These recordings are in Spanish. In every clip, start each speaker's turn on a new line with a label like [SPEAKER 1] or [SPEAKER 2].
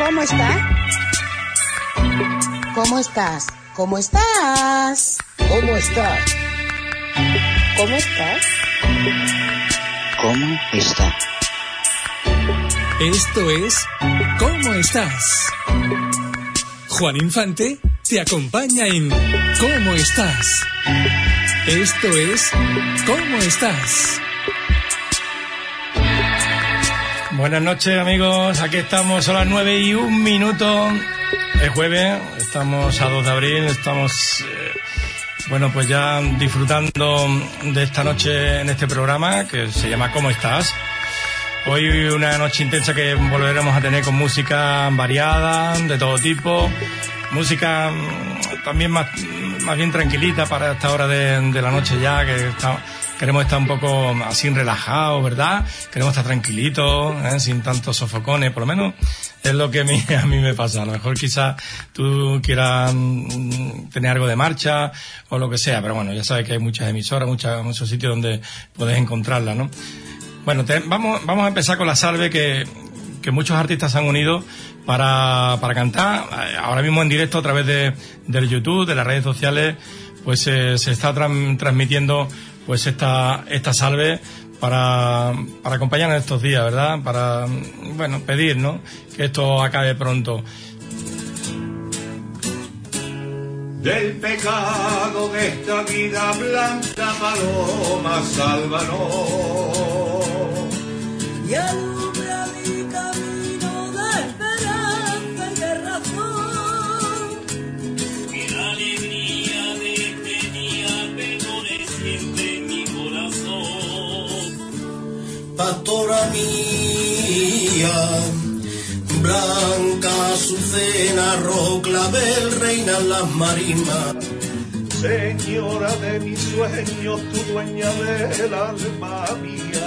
[SPEAKER 1] ¿Cómo está? ¿Cómo estás? ¿Cómo estás?
[SPEAKER 2] ¿Cómo estás?
[SPEAKER 1] ¿Cómo estás?
[SPEAKER 2] ¿Cómo está?
[SPEAKER 3] Esto es ¿Cómo estás? Juan Infante te acompaña en ¿Cómo estás? Esto es ¿Cómo estás?
[SPEAKER 4] Buenas noches, amigos, aquí estamos a las 9:01. Es jueves, estamos a 2 de abril, estamos pues ya disfrutando de esta noche en este programa que se llama ¿Cómo estás? Hoy una noche intensa que volveremos a tener con música variada, de todo tipo, música también más bien tranquilita para esta hora de la noche ya, que queremos estar un poco así relajados, ¿verdad? Queremos estar tranquilitos, sin tantos sofocones, por lo menos es lo que a mí me pasa. A lo mejor quizás tú quieras tener algo de marcha o lo que sea, pero bueno, ya sabes que hay muchas emisoras, muchos sitios donde puedes encontrarla, ¿no? Bueno, vamos a empezar con la salve que muchos artistas se han unido para cantar. Ahora mismo en directo a través del YouTube, de las redes sociales, pues se está transmitiendo pues esta salve para acompañarnos estos días, ¿verdad? Para, pedir, ¿no?, que esto acabe pronto.
[SPEAKER 5] Del pecado de esta vida blanca, paloma, sálvanos.
[SPEAKER 6] Y alumbra mi camino de esperanza y de razón.
[SPEAKER 7] Que la alegría de este día perdone siempre mi corazón.
[SPEAKER 8] Pastora mía, blanca azucena, roclavel, reinan las marismas.
[SPEAKER 5] Señora de mis sueños, tu dueña del alma mía.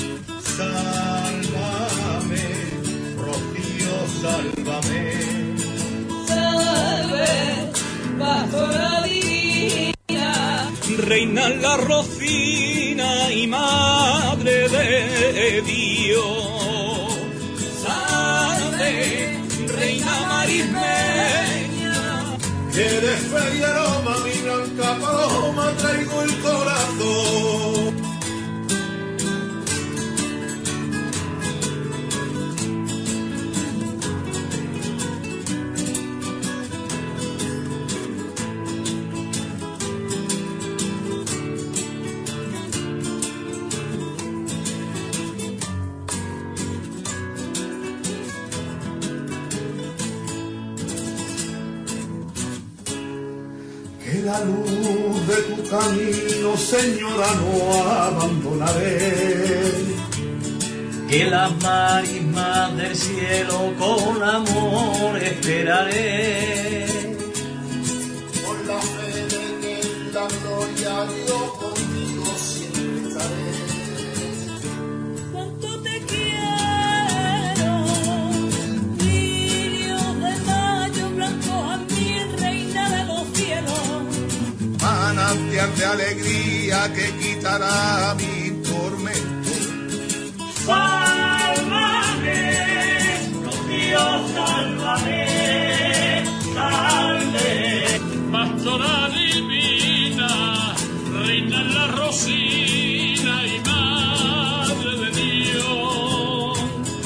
[SPEAKER 5] Sálvame, Rocío, sálvame.
[SPEAKER 6] Salve, pastora divina.
[SPEAKER 7] Reina la Rocina y Madre de Dios. Salve, Reina marismeña.
[SPEAKER 5] Que de fe y aroma mi blanca paloma traigo el corazón. La luz de tu camino, señora, no abandonaré.
[SPEAKER 7] Que las marismas del cielo con amor esperaré.
[SPEAKER 8] Por la fe de que en la gloria yo contigo siempre estaré.
[SPEAKER 6] Cuánto te quiero, lirio de mayo, blanco a mí, reina de los cielos.
[SPEAKER 5] Manantial de alegría que quitará mi tormento.
[SPEAKER 7] Sálvame, Rocío, sálvame, salve, pastora divina, reina en la Rocina y Madre de Dios.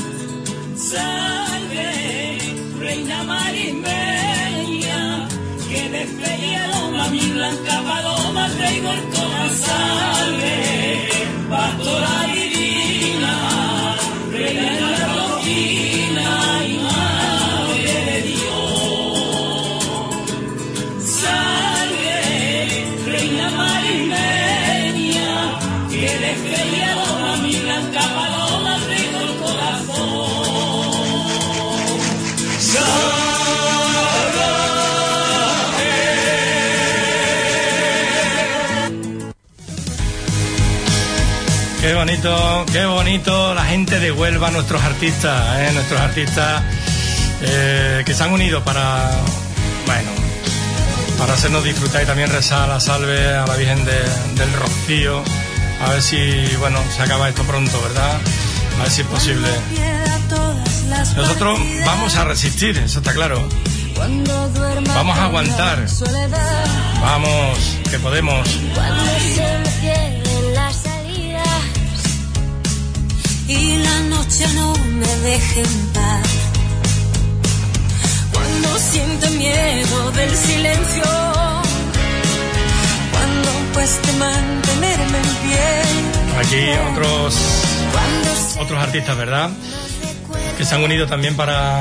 [SPEAKER 6] Salve, reina marismeña, que de fe y aroma mi blanca paloma traigo el corazón. Salve, pastora divina, reina de la Rocina y Madre de Dios. Salve, reina marismeña, que de fe y aroma mi blanca paloma traigo el corazón.
[SPEAKER 4] Qué bonito la gente de Huelva, nuestros artistas que se han unido para hacernos disfrutar y también rezar la salve a la Virgen del Rocío. A ver si, se acaba esto pronto, ¿verdad? A ver si es posible.
[SPEAKER 6] Todas las
[SPEAKER 4] Nosotros vamos a resistir, eso está claro. Vamos a aguantar. Vamos, que podemos.
[SPEAKER 2] Cuando se me cierren las salidas y la noche no me deje en paz. Cuando siento miedo del silencio. Cuando cueste mantenerme en pie.
[SPEAKER 4] Aquí otros artistas, ¿verdad? Que se han unido también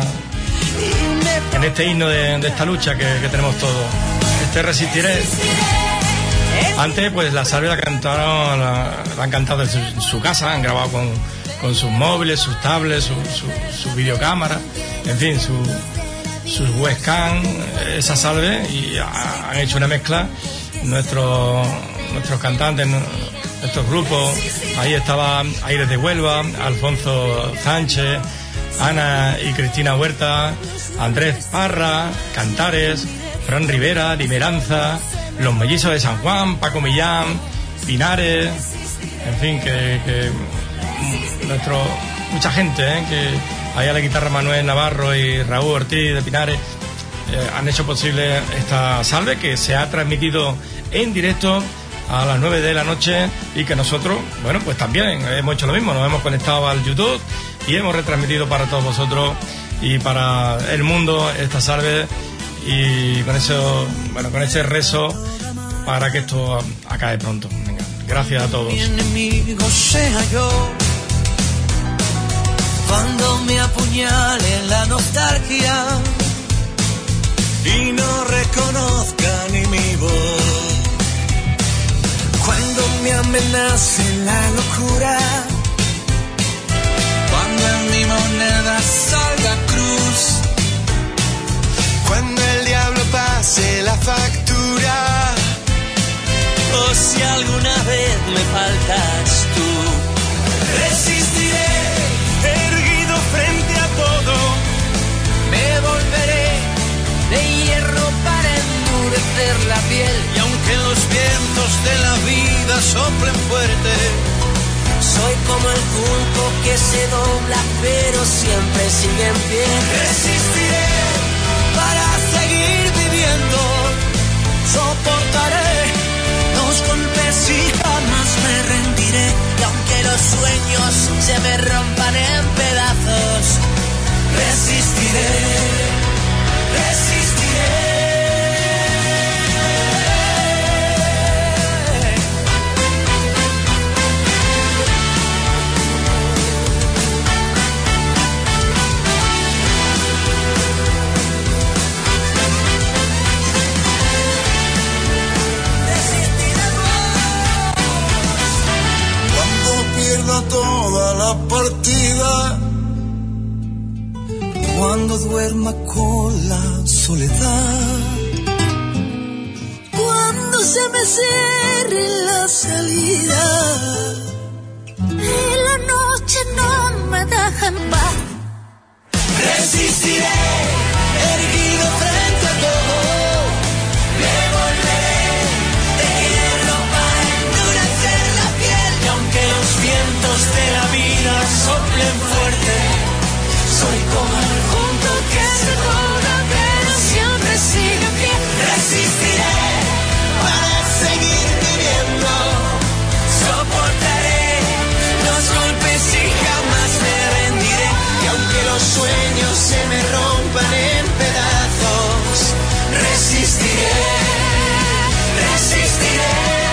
[SPEAKER 4] en este himno de esta lucha que tenemos todos. Este Resistiré. Antes, pues la salve la han cantado en su casa, han grabado con sus móviles, sus tablets, su videocámara, en fin, sus webcam, esa salve, y han hecho una mezcla. Nuestros cantantes, nuestros grupos, ahí estaba Aires de Huelva, Alfonso Sánchez, Ana y Cristina Huerta, Andrés Parra, Cantares, Fran Rivera, Limeranza, Los Mellizos de San Juan, Paco Millán, Pinares, en fin, que mucha gente, que ahí a la guitarra Manuel Navarro y Raúl Ortiz de Pinares, han hecho posible esta salve que se ha transmitido en directo a las 9 de la noche y que nosotros, bueno, pues también hemos hecho lo mismo, nos hemos conectado al YouTube y hemos retransmitido para todos vosotros y para el mundo esta salve, y con eso, bueno, con ese rezo para que esto acabe pronto. Venga, gracias a todos.
[SPEAKER 9] Mi enemigo sea yo, cuando me apuñale la nostalgia y no reconozca ni mi voz, cuando me amenace la locura, cuando en mi moneda salga cruz, cuando el diablo pase la factura, o si alguna vez me faltas tú, resistiré erguido frente a todo, me volveré de hierro para endurecer la piel, y aunque los vientos de la vida soplen fuerte, soy como el junco que se dobla pero siempre sigue en pie. Resistiré para seguir viviendo, soportaré los golpes y jamás me rendiré, y aunque los sueños se me rompan en pedazos, resistiré, resistiré. Toda la partida, cuando duerma con la soledad, cuando se me cierre la salida y la noche no me deja en paz, resistiré erguido frente a todo, me volveré de hierro para endurecer la piel, y aunque los vientos de la vida soplen fuerte, soy como el junco que se dobla pero siempre sigue en pie. Resistiré para seguir viviendo, soportaré los golpes y jamás me rendiré, y aunque los sueños se me rompan en pedazos, resistiré, resistiré.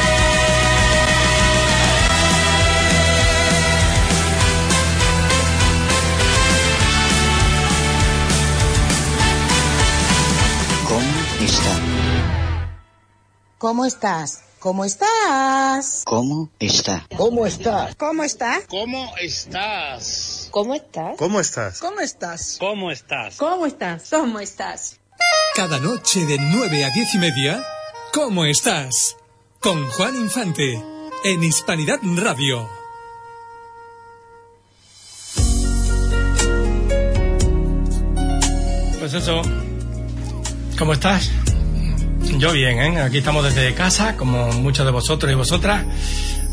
[SPEAKER 1] ¿Cómo estás? ¿Cómo estás?
[SPEAKER 10] ¿Cómo está?
[SPEAKER 1] ¿Cómo estás?
[SPEAKER 11] ¿Cómo está?
[SPEAKER 12] ¿Cómo estás?
[SPEAKER 11] ¿Cómo estás?
[SPEAKER 12] ¿Cómo estás?
[SPEAKER 11] ¿Cómo estás?
[SPEAKER 12] ¿Cómo estás?
[SPEAKER 11] ¿Cómo estás? ¿Cómo estás?
[SPEAKER 3] Cada noche de 9 a 10:30, ¿cómo estás? Con Juan Infante, en Hispanidad Radio.
[SPEAKER 4] Pues eso, ¿cómo estás? Yo bien, ¿eh? Aquí estamos desde casa, como muchos de vosotros y vosotras,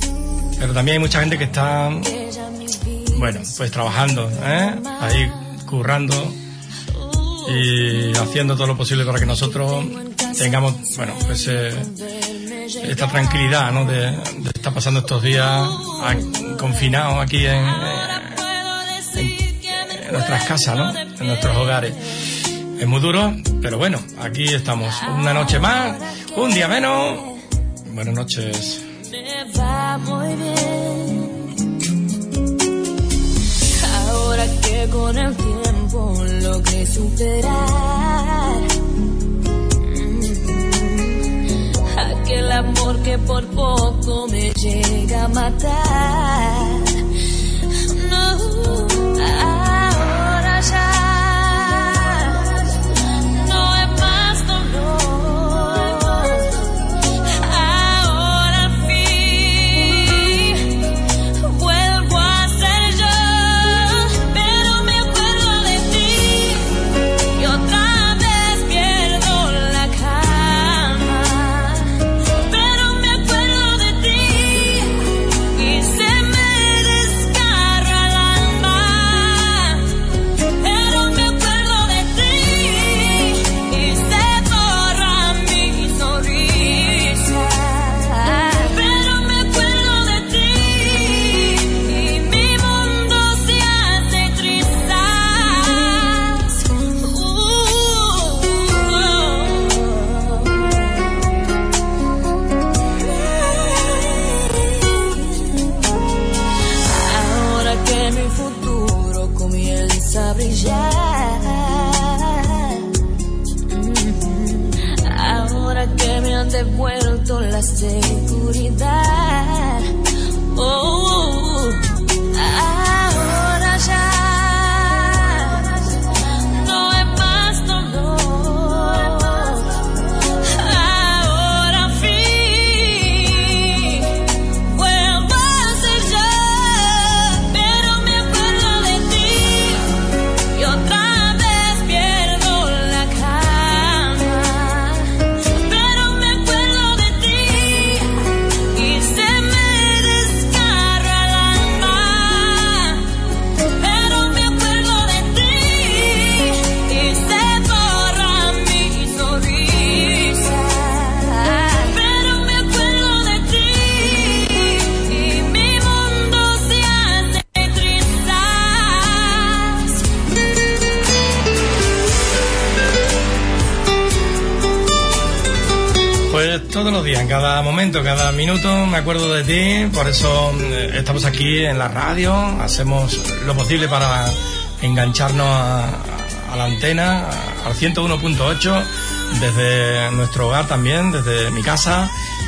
[SPEAKER 4] pero también hay mucha gente que está, bueno, pues trabajando, ¿eh? Ahí currando y haciendo todo lo posible para que nosotros tengamos, bueno, pues esta tranquilidad, ¿no? De estar pasando estos días confinados aquí en nuestras casas, ¿no? En nuestros hogares. Es muy duro, pero bueno, aquí estamos. Una noche más, un día menos. Buenas noches.
[SPEAKER 2] Me va muy bien. Ahora que con el tiempo logré superar aquel amor que por poco me llega a matar. No, ahora ya no es más dolor. Ahora al fin vuelvo a ser yo, pero me acuerdo de ti y otra vez pierdo la calma. Pero me acuerdo de ti y se me desgarra el alma. Pero me acuerdo de ti y se borra mi sonrisa. Pero me acuerdo de ti y mi mundo se hace trizas. Ahora que mi futuro comienza a brillar, ahora que me han devuelto la seguridad, ahora ya no es más dolor. Ahora al fin vuelvo a ser yo, pero me acuerdo de ti y otra vez pierdo la calma. Pero me acuerdo de ti y se me desgarra el alma. Pero me acuerdo de ti y se borra mi sonrisa. Pero me acuerdo de ti y mi mundo se hace trizas.
[SPEAKER 4] Pues todos los días, en cada momento, cada minuto me acuerdo de ti. Por eso estamos aquí en la radio, hacemos lo posible para engancharnos a la antena, al 101.8, desde nuestro hogar también, desde mi casa,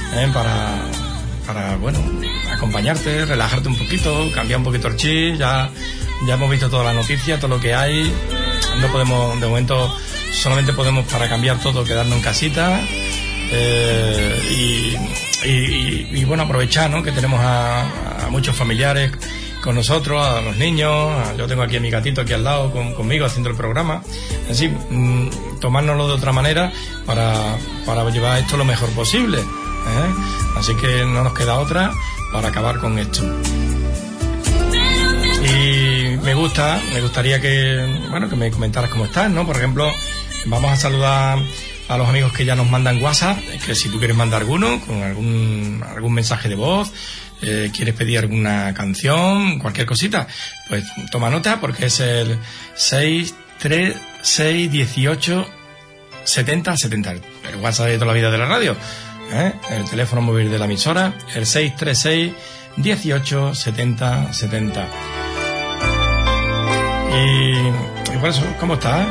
[SPEAKER 4] para bueno, acompañarte, relajarte un poquito, cambiar un poquito el chip. Ya hemos visto todas las noticias, todo lo que hay. No podemos, de momento, solamente podemos, para cambiar todo, quedarnos en casita. Y bueno, aprovechar, ¿no? Que tenemos a muchos familiares con nosotros, a los niños. Yo tengo aquí a mi gatito aquí al lado conmigo haciendo el programa. Así, tomárnoslo de otra manera para llevar esto lo mejor posible, ¿eh? Así que no nos queda otra para acabar con esto. Y me gustaría que me comentaras cómo estás, ¿no? Por ejemplo, vamos a saludar a los amigos que ya nos mandan WhatsApp, que si tú quieres mandar alguno, con algún mensaje de voz, quieres pedir alguna canción, cualquier cosita, pues toma nota, porque es el 63618 70 70, el WhatsApp de toda la vida de la radio, el teléfono móvil de la emisora, el 636 18 70 70. Y por eso, ¿cómo estás?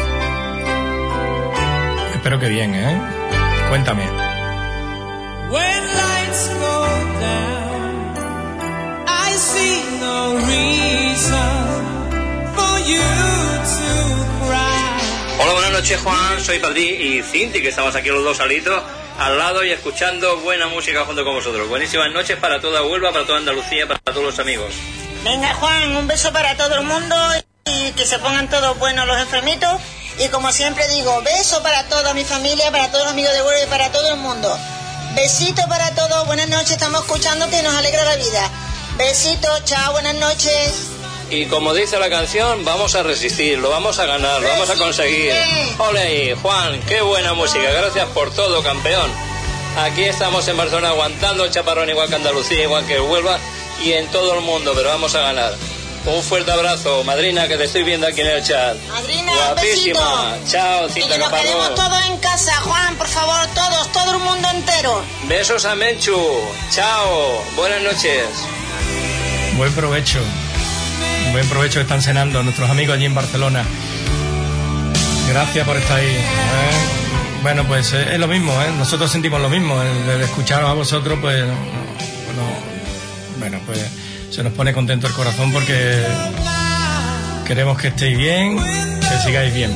[SPEAKER 4] Espero que bien, ¿eh? Cuéntame.
[SPEAKER 10] When lights go down, I see no reason for you to cry.
[SPEAKER 13] Hola, buenas noches, Juan. Soy Padrí y Cinti, que estamos aquí los dos solitos al lado y escuchando buena música junto con vosotros. Buenísimas noches para toda Huelva, para toda Andalucía, para todos los amigos.
[SPEAKER 14] Venga, Juan, un beso para todo el mundo y que se pongan todos buenos los enfermitos. Y como siempre digo, beso para toda mi familia, para todos los amigos de Huelva y para todo el mundo. Besito para todos, buenas noches, estamos escuchando que nos alegra la vida. Besitos, chao, buenas noches.
[SPEAKER 13] y como dice la canción, vamos a resistir, lo vamos a ganar, lo vamos a conseguir. Ole ahí, Juan, qué buena música, gracias por todo, campeón. Aquí estamos en Barcelona aguantando el chaparrón igual que Andalucía, igual que Huelva y en todo el mundo, pero vamos a ganar. Un fuerte abrazo, madrina, que te estoy viendo aquí en el chat.
[SPEAKER 14] Madrina,
[SPEAKER 13] guapísima.
[SPEAKER 14] besito.
[SPEAKER 13] Chao,
[SPEAKER 14] Y
[SPEAKER 13] Cinta
[SPEAKER 14] que nos
[SPEAKER 13] Caparrós.
[SPEAKER 14] quedemos todos en casa, Juan, por favor, todos, todo el mundo entero.
[SPEAKER 13] Besos a Menchu. Chao. Buenas noches.
[SPEAKER 4] Buen provecho. Buen provecho que están cenando nuestros amigos allí en Barcelona. Gracias por estar ahí. Bueno, pues es lo mismo, nosotros sentimos lo mismo. El escucharos a vosotros, pues, bueno, pues se nos pone contento el corazón porque queremos que estéis bien, que sigáis bien.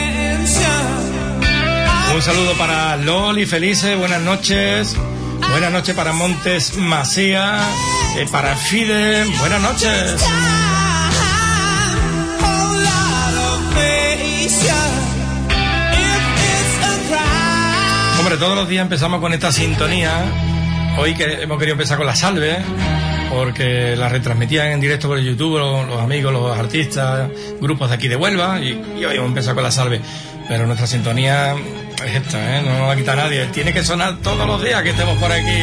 [SPEAKER 4] Un saludo para Loli Felice, buenas noches. Buenas noches para Montes Masía, para Fide, buenas noches. Hombre, todos los días empezamos con esta sintonía. Hoy que hemos querido empezar con la salve, porque la retransmitían en directo por YouTube los amigos, los artistas, grupos de aquí de Huelva, y hoy hemos empezado con la salve. Pero nuestra sintonía es esta, no nos va a quitar nadie. Tiene que sonar todos los días que estemos por aquí.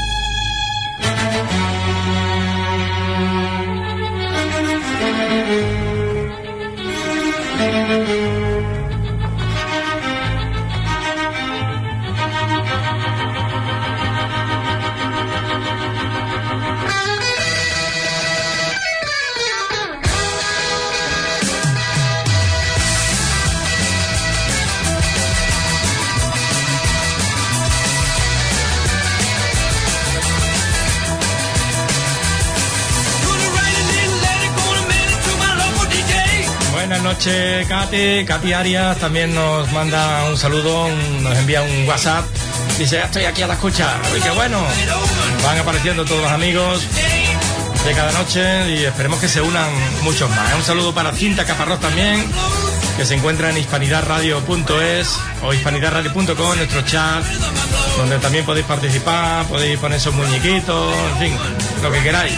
[SPEAKER 4] Buenas noches, Katy Arias también nos manda un saludo, nos envía un WhatsApp, dice, ya estoy aquí a la escucha. Uy, qué bueno, van apareciendo todos los amigos de cada noche y esperemos que se unan muchos más. Un saludo para Cinta Caparrós también, que se encuentra en hispanidadradio.es o hispanidadradio.com, nuestro chat, donde también podéis participar, podéis poner esos muñequitos, en fin, lo que queráis.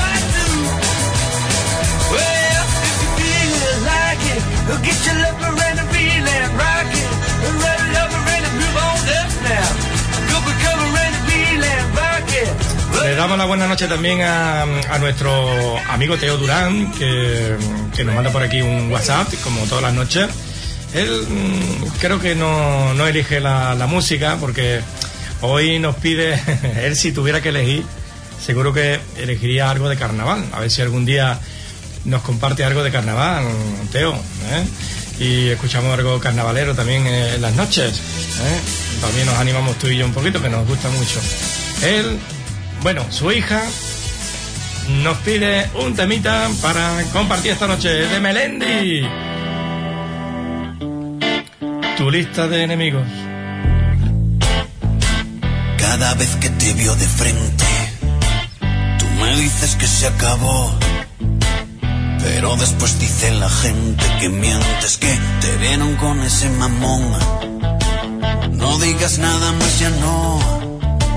[SPEAKER 4] Le damos la buena noche también a nuestro amigo Teo Durán, que nos manda por aquí un WhatsApp, como todas las noches. Él creo que no elige la música, porque hoy nos pide, él si tuviera que elegir, seguro que elegiría algo de carnaval. A ver si algún día nos comparte algo de carnaval, Teo, y escuchamos algo carnavalero también en las noches, también nos animamos tú y yo un poquito, que nos gusta mucho. Él, bueno, su hija nos pide un temita para compartir esta noche de Melendi, Tu lista de enemigos.
[SPEAKER 15] Cada vez que te veo de frente, tú me dices que se acabó. Pero después dice la gente que mientes, que te vieron con ese mamón. No digas nada más, ya no.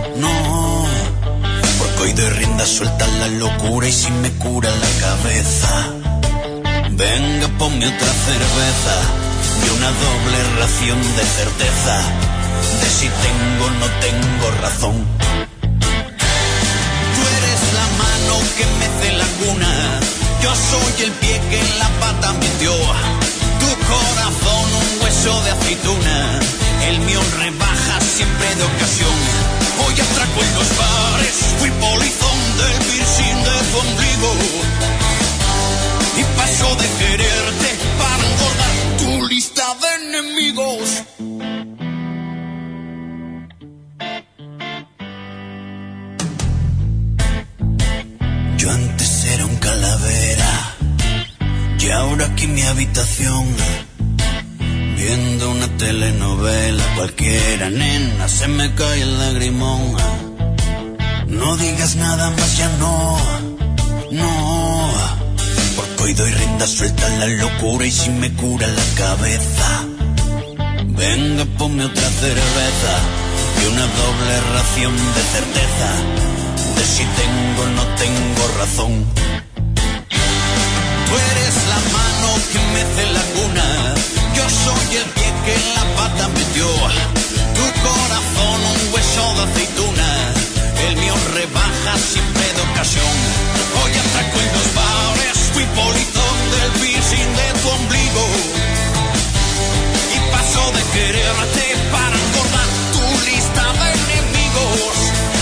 [SPEAKER 15] Porque hoy de rienda suelta la locura y si me cura la cabeza. Venga, ponme otra cerveza y una doble ración de certeza, de si tengo o no tengo razón. Tú eres la mano que mece la cuna, yo soy el pie que en la pata metió. Tu corazón un hueso de aceituna, el mío rebaja siempre de ocasión. Hoy atraco en los bares, fui polizón del piercing de tu ombligo. Y paso de quererte para engordar tu lista de enemigos. Yo antes era un calavera y ahora aquí en mi habitación, viendo una telenovela cualquiera, nena, se me cae el lagrimón. No digas nada más, ya no. Porque hoy doy rienda suelta a la locura y si me cura la cabeza. Venga, ponme otra cerveza y una doble ración de certeza, de si tengo o no tengo razón. Tú eres la mano que mece la cuna, yo soy el pie que en la pata metió. Tu corazón un hueso de aceituna, el mío rebaja siempre de ocasión. Hoy atraco en los bares, fui polizón del piercing de tu ombligo. Y paso de quererte para engordar tu lista de enemigos.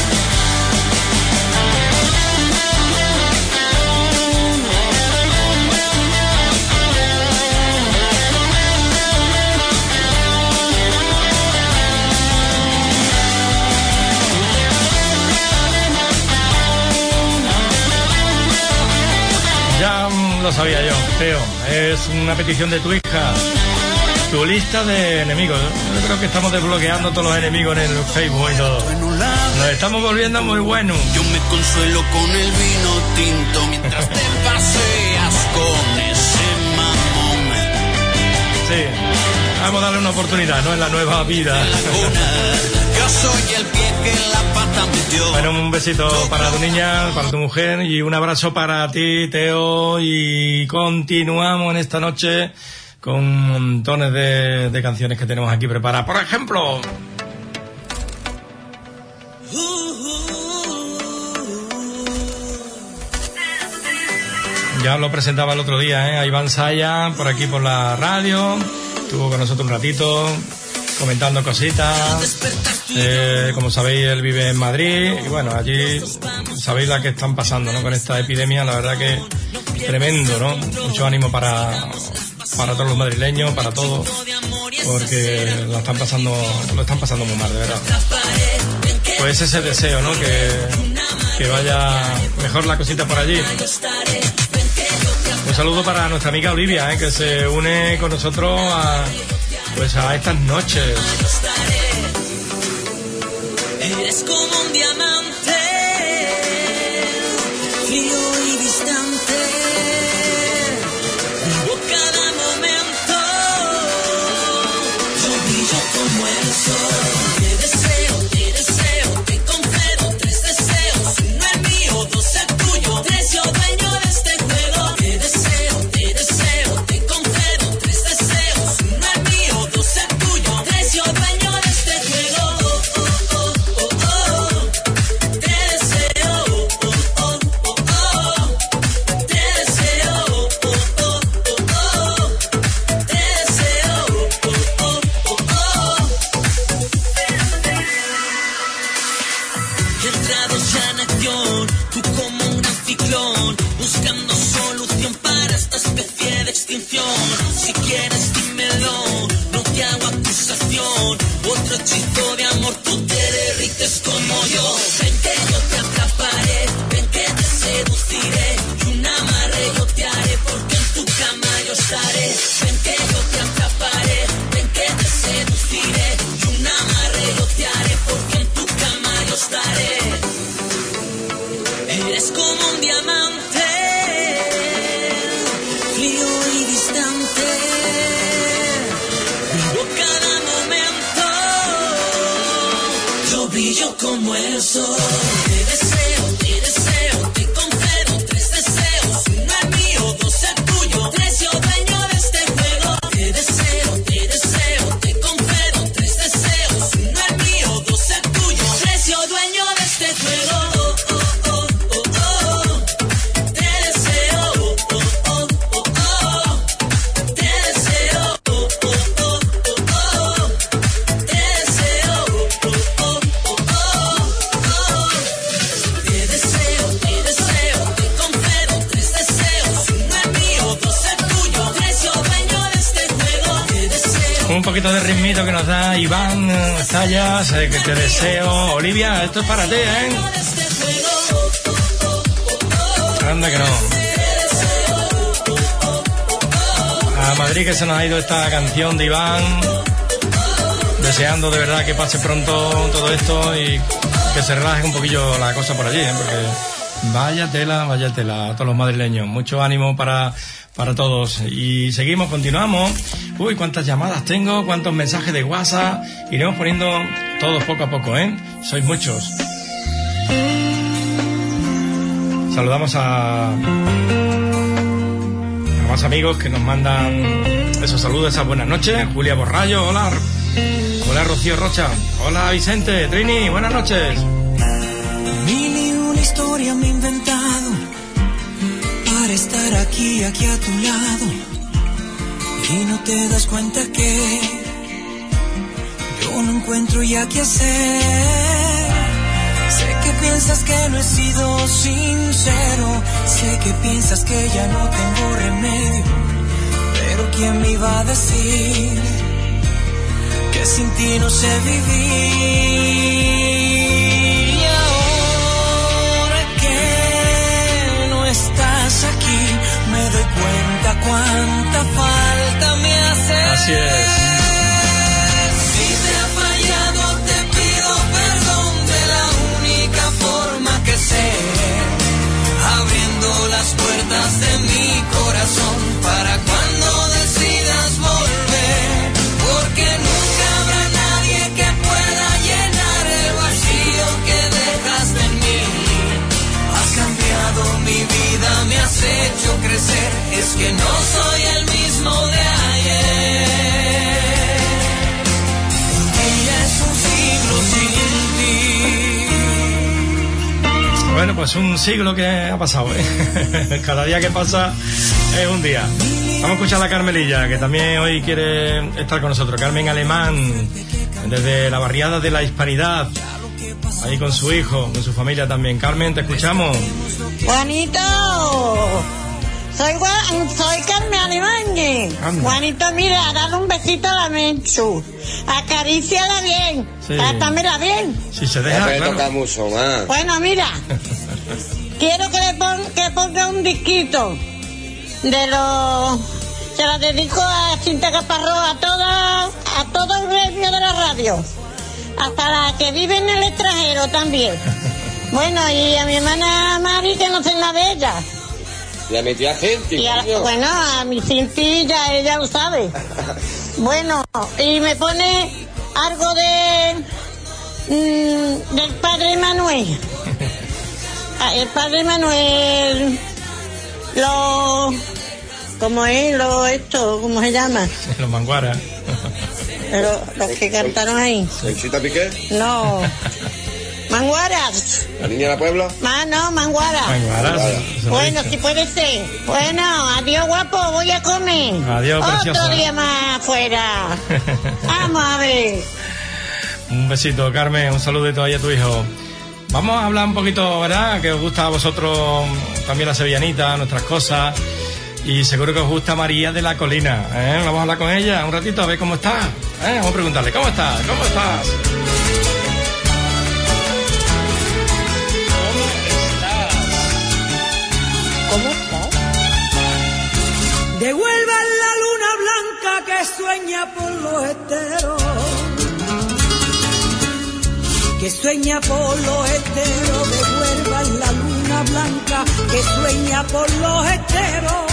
[SPEAKER 4] Ya lo sabía yo, Teo. Es una petición de tu hija. Tu lista de enemigos. Yo creo que estamos desbloqueando todos los enemigos en el Facebook y todo. Nos estamos volviendo muy buenos.
[SPEAKER 15] Yo me consuelo con el vino tinto mientras te paseas con ese mamón.
[SPEAKER 4] Sí, vamos a darle una oportunidad, ¿no? En la nueva vida.
[SPEAKER 15] Yo soy el pie que en la pata metió.
[SPEAKER 4] Bueno, un besito para tu niña, para tu mujer y un abrazo para ti, Teo. Y continuamos en esta noche con montones de canciones que tenemos aquí preparadas. Por ejemplo, ya lo presentaba el otro día, a Iván Saya, por aquí por la radio. Estuvo con nosotros un ratito comentando cositas. Como sabéis, él vive en Madrid y bueno, allí sabéis la que están pasando, ¿no? Con esta epidemia, la verdad que tremendo, ¿no? Mucho ánimo para todos los madrileños, para todos, porque lo están pasando muy mal, de verdad. Pues ese deseo, ¿no? Que vaya mejor la cosita por allí. Un saludo para nuestra amiga Olivia, que se une con nosotros a estas noches.
[SPEAKER 2] Eres como un diamante, frío y distante. Vivo cada momento, yo brillo como el sol. Te deseo, te concedo 3 deseos. 1 es mío, 2 es tuyo, 3 yo dueño de este juego. Te deseo, te concedo 3 deseos. 1 es mío, 2 es tuyo, 3 yo dueño de este juego. Buscando solución para esta especie de extinción. Si quieres dímelo, no te hago acusación. Otro hechizo de amor, tú te derrites como yo. Ven que yo te atraparé, ven que te seduciré. Y un amarre yo te haré, porque en tu cama yo estaré. Ven que yo te atraparé, ven que te seduciré. Y un amarre yo te haré, porque en tu cama yo estaré. Eres como un diamante, frío y distante. Vivo cada momento, yo brillo como el sol. Te deseo, te concedo 3 deseos. 1 es mío, 2 es tuyo, 3 yo dueño de este juego. Te deseo, te concedo 3 deseos. 1 es mío, 2 es tuyo, 3 yo dueño de este juego.
[SPEAKER 4] Un poquito de ritmito que nos da Iván Zayas, que te deseo. Olivia, esto es para ti, Anda que no. A Madrid que se nos ha ido esta canción de Iván. Deseando de verdad que pase pronto todo esto y que se relaje un poquillo la cosa por allí, porque vaya tela a todos los madrileños. Mucho ánimo para todos. Y seguimos, continuamos. Uy, cuántas llamadas tengo, cuántos mensajes de WhatsApp. Iremos poniendo todos poco a poco, Sois muchos. Saludamos a más amigos que nos mandan esos saludos, esas buenas noches. Julia Borrallo, hola. Hola Rocío Rocha, hola Vicente, Trini, buenas noches.
[SPEAKER 16] Mil y una historia me he inventado para estar aquí a tu lado, y no te das cuenta que yo no encuentro ya qué hacer. Sé que piensas que no he sido sincero, sé que piensas que ya no tengo remedio, pero ¿quién me iba a decir que sin ti no sé vivir? Y ahora que no estás aquí, me doy cuenta cuánta falta me hace.
[SPEAKER 4] Así es.
[SPEAKER 16] Si te ha fallado, te pido perdón de la única forma que sé, abriendo las puertas de mi corazón para cuando decidas volver, porque nunca habrá nadie que pueda llenar el vacío que dejaste en mí. Has cambiado mi vida, me has hecho crecer, es que no soy el mismo de ayer. Y es un siglo sin ti.
[SPEAKER 4] Bueno, pues un siglo que ha pasado, ¿eh? Cada día que pasa es un día. Vamos a escuchar a la Carmelilla, que también hoy quiere estar con nosotros. Carmen Alemán, desde la barriada de la Hispanidad, ahí con su hijo, con su familia también. Carmen, te escuchamos.
[SPEAKER 14] Juanito, soy Carmen Alemán. Juanito, mira, dale un besito a la Menchu, acaríciala bien,
[SPEAKER 4] Sí.
[SPEAKER 14] trátamela bien.
[SPEAKER 4] Si se deja,
[SPEAKER 17] me
[SPEAKER 4] claro.
[SPEAKER 17] toca mucho más.
[SPEAKER 14] Bueno, mira, quiero que ponga un disquito de los... Se la dedico a Cinta Caparrós, a todo el gremio de la radio, hasta la que vive en el extranjero también. Bueno, y a mi hermana Mari, que no sé nada de ella.
[SPEAKER 17] Y a mi tía Cinti,
[SPEAKER 14] Y
[SPEAKER 17] coño.
[SPEAKER 14] bueno, a mi Cinti ya ella lo sabe. Bueno, y me pone algo del padre Manuel. El padre Manuel, ¿cómo se llama?
[SPEAKER 4] Los manguaras.
[SPEAKER 14] Los que cantaron ahí.
[SPEAKER 17] ¿Conchita Piqué?
[SPEAKER 14] No. Manguaras.
[SPEAKER 17] ¿La niña de la Puebla?
[SPEAKER 14] No, Manguaras.
[SPEAKER 4] Manguaras.
[SPEAKER 14] Bueno, si puede ser. Bueno, adiós guapo, voy a comer.
[SPEAKER 4] Adiós, preciosa.
[SPEAKER 14] Otro día más afuera. Vamos a ver.
[SPEAKER 4] Un besito, Carmen, un saludito ahí a tu hijo. Vamos a hablar un poquito, ¿verdad? Que os gusta a vosotros también la sevillanita, nuestras cosas. Y seguro que os gusta María de la Colina, ¿eh? Vamos a hablar con ella un ratito a ver cómo está, ¿eh? Vamos a preguntarle, ¿cómo estás? ¿Cómo estás?
[SPEAKER 14] ¿Cómo estás?
[SPEAKER 6] Devuelvan la luna blanca que sueña por los esteros, que sueña por los esteros. Devuelvan la luna blanca que sueña por los esteros.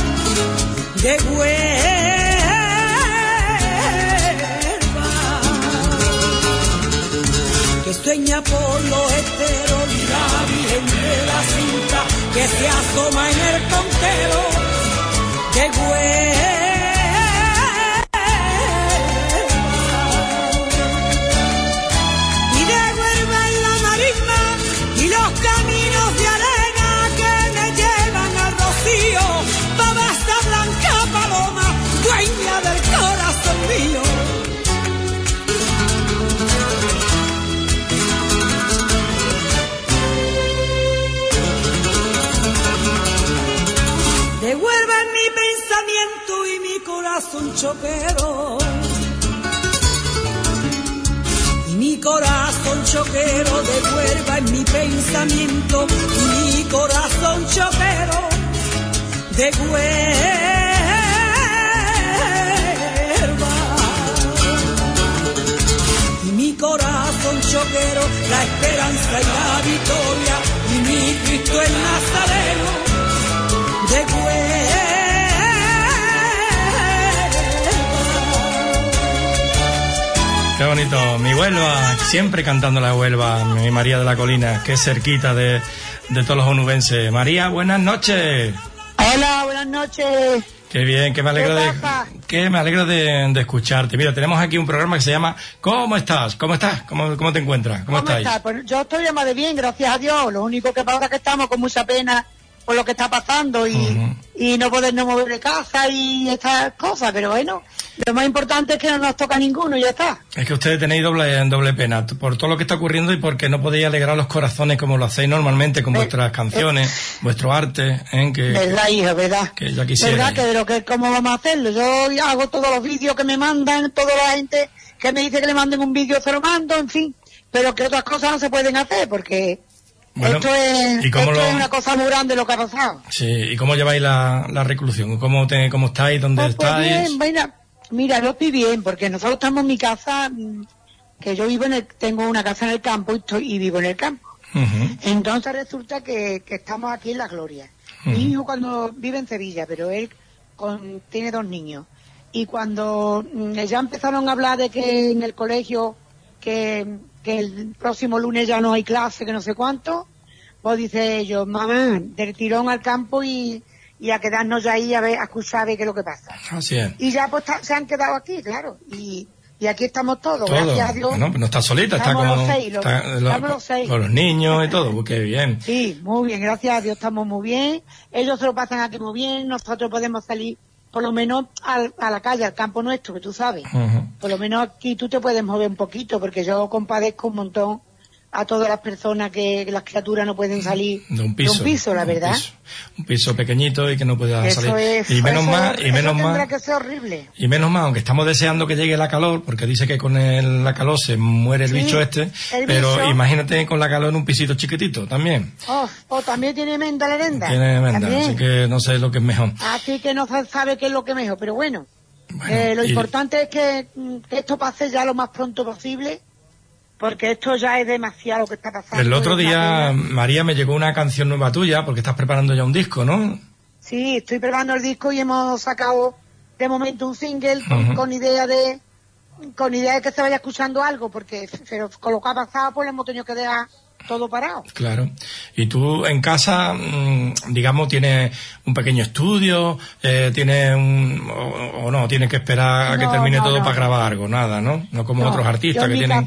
[SPEAKER 6] Que sueña por los esteros, la Virgen de la Cinta que se asoma en el contero. Y devuelvan la marisma y los caminos de arena que me llevan al rocío. Babasta blanca paloma, dueña del corazón mío. Devuelvan mi pensamiento y mi corazón choquero. Y mi corazón choquero, devuelvan mi pensamiento y mi corazón choquero. Devuelva. Y mi corazón choquero, la esperanza y la victoria, y mi Cristo el Nazareno.
[SPEAKER 4] Qué bonito, mi Huelva, siempre cantando la Huelva, mi María de la Colina, que es cerquita de todos los onubenses. María, buenas noches.
[SPEAKER 14] Hola, buenas noches.
[SPEAKER 4] Qué bien, que me alegro de escucharte. Mira, tenemos aquí un programa que se llama ¿Cómo estás? ¿Cómo estás? ¿Cómo te encuentras? ¿Cómo estáis?
[SPEAKER 18] Estás? Pues yo estoy más de bien, gracias a Dios. Lo único que ahora que estamos con mucha pena por lo que está pasando y no podernos mover de casa y estas cosas, pero bueno, lo más importante es que no nos toca ninguno y ya está.
[SPEAKER 4] Es que ustedes tenéis doble pena por todo lo que está ocurriendo y porque no podéis alegrar los corazones como lo hacéis normalmente con vuestras canciones, vuestro arte,
[SPEAKER 18] verdad, hijo, verdad.
[SPEAKER 4] Que ya quisiera.
[SPEAKER 18] Verdad que de lo que cómo vamos a hacerlo. Yo hago todos los vídeos que me mandan, toda la gente que me dice que le manden un vídeo se lo mando, en fin, pero que otras cosas no se pueden hacer porque bueno, esto es una cosa muy grande lo que ha pasado.
[SPEAKER 4] Sí, ¿y cómo lleváis la reclusión? ¿Cómo estáis? ¿Dónde estáis?
[SPEAKER 18] Bien, mira, yo estoy bien, porque nosotros estamos en mi casa, que yo tengo una casa en el campo y vivo en el campo. Entonces resulta que estamos aquí en La Gloria. Mi hijo cuando vive en Sevilla, pero él tiene 2 niños. Y cuando ya empezaron a hablar de que en el colegio, que el próximo lunes ya no hay clase, que no sé cuánto, pues dice ellos, mamá, del tirón al campo y a quedarnos ya ahí a escuchar qué es lo que pasa.
[SPEAKER 4] Así es.
[SPEAKER 18] Y ya pues se han quedado aquí, claro, y aquí estamos todos, gracias a Dios.
[SPEAKER 4] Bueno, no estás solita, estamos
[SPEAKER 18] los 6.
[SPEAKER 4] Con los niños y todo, qué bien.
[SPEAKER 18] Sí, muy bien, gracias a Dios estamos muy bien, ellos se lo pasan aquí muy bien, nosotros podemos salir por lo menos a la calle, al campo nuestro, que tú sabes. Por lo menos aquí tú te puedes mover un poquito, porque yo compadezco un montón a todas las personas que las criaturas no pueden salir
[SPEAKER 4] de un piso,
[SPEAKER 18] la verdad.
[SPEAKER 4] Un piso pequeñito y que no pueda salir.
[SPEAKER 18] Y menos mal. Tendrá que ser horrible.
[SPEAKER 4] Y menos mal, aunque estamos deseando que llegue la calor, porque dice que con la calor se muere el bicho pero imagínate con la calor en un pisito chiquitito también.
[SPEAKER 18] También tiene menda la herenda.
[SPEAKER 4] Tiene menda, así que no sé lo que es mejor.
[SPEAKER 18] Así que no se sabe qué es lo que es mejor, pero bueno lo importante es que esto pase ya lo más pronto posible. Porque esto ya es demasiado que está pasando.
[SPEAKER 4] El otro día, María, me llegó una canción nueva tuya, porque estás preparando ya un disco, ¿no?
[SPEAKER 18] Sí, estoy preparando el disco y hemos sacado de momento un single con idea de que se vaya escuchando algo, pero con lo que ha pasado pues le hemos tenido que dejar todo parado.
[SPEAKER 4] Claro. Y tú en casa, digamos, tienes un pequeño estudio, tienes o no, tienes que esperar a que termine todo para grabar algo, nada, ¿no? No como otros artistas que tienen...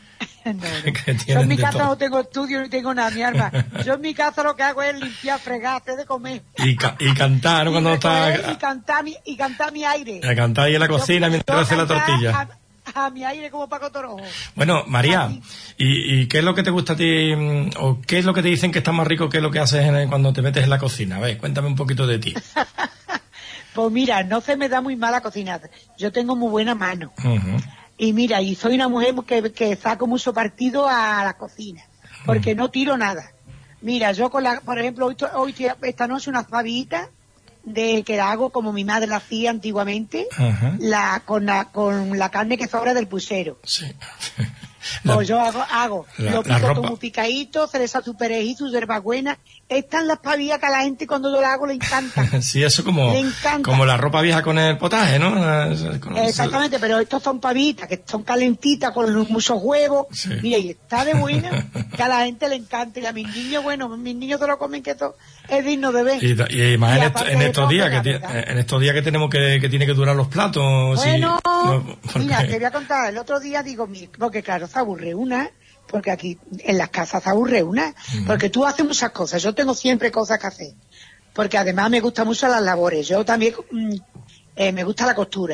[SPEAKER 18] Yo en mi casa no tengo estudio ni tengo nada, mi arma. Yo en mi casa lo que hago es limpiar, fregar, de comer.
[SPEAKER 4] Y cantar, ¿no? Cuando estás...
[SPEAKER 18] Y cantar mi aire.
[SPEAKER 4] Y cantar ahí en la cocina mientras hace la tortilla.
[SPEAKER 18] A mi aire como Paco Torojo.
[SPEAKER 4] Bueno, María, ¿y qué es lo que te gusta a ti, o qué es lo que te dicen que está más rico que lo que haces cuando te metes en la cocina? A ver, cuéntame un poquito de ti.
[SPEAKER 18] Pues mira, no se me da muy mala cocinar. Yo tengo muy buena mano. Y mira, y soy una mujer que saco mucho partido a la cocina, porque no tiro nada. Mira, yo por ejemplo, hoy esta noche una fabita que la hago como mi madre la hacía antiguamente, con la carne que sobra del puchero.
[SPEAKER 4] Sí.
[SPEAKER 18] Pues yo hago lo pico como picadito, se les hace su perejil, su hierbabuena. Están las pavillas que a la gente cuando yo la hago le encanta.
[SPEAKER 4] Sí, eso como la ropa vieja con el potaje, ¿no?
[SPEAKER 18] Exactamente, pero estos son pavitas que son calentitas con muchos huevos. Sí. Mira, y está de buena que a la gente le encanta. Y a mis niños se lo comen, que esto es digno de ver.
[SPEAKER 4] Y más en estos días que tenemos que tiene que durar los platos.
[SPEAKER 18] Bueno, mira, te voy a contar. El otro día digo, porque claro, se aburre una, porque aquí en las casas se aburre una, porque tú haces muchas cosas. Yo tengo siempre cosas que hacer, porque además me gustan mucho las labores. Yo también me gusta la costura.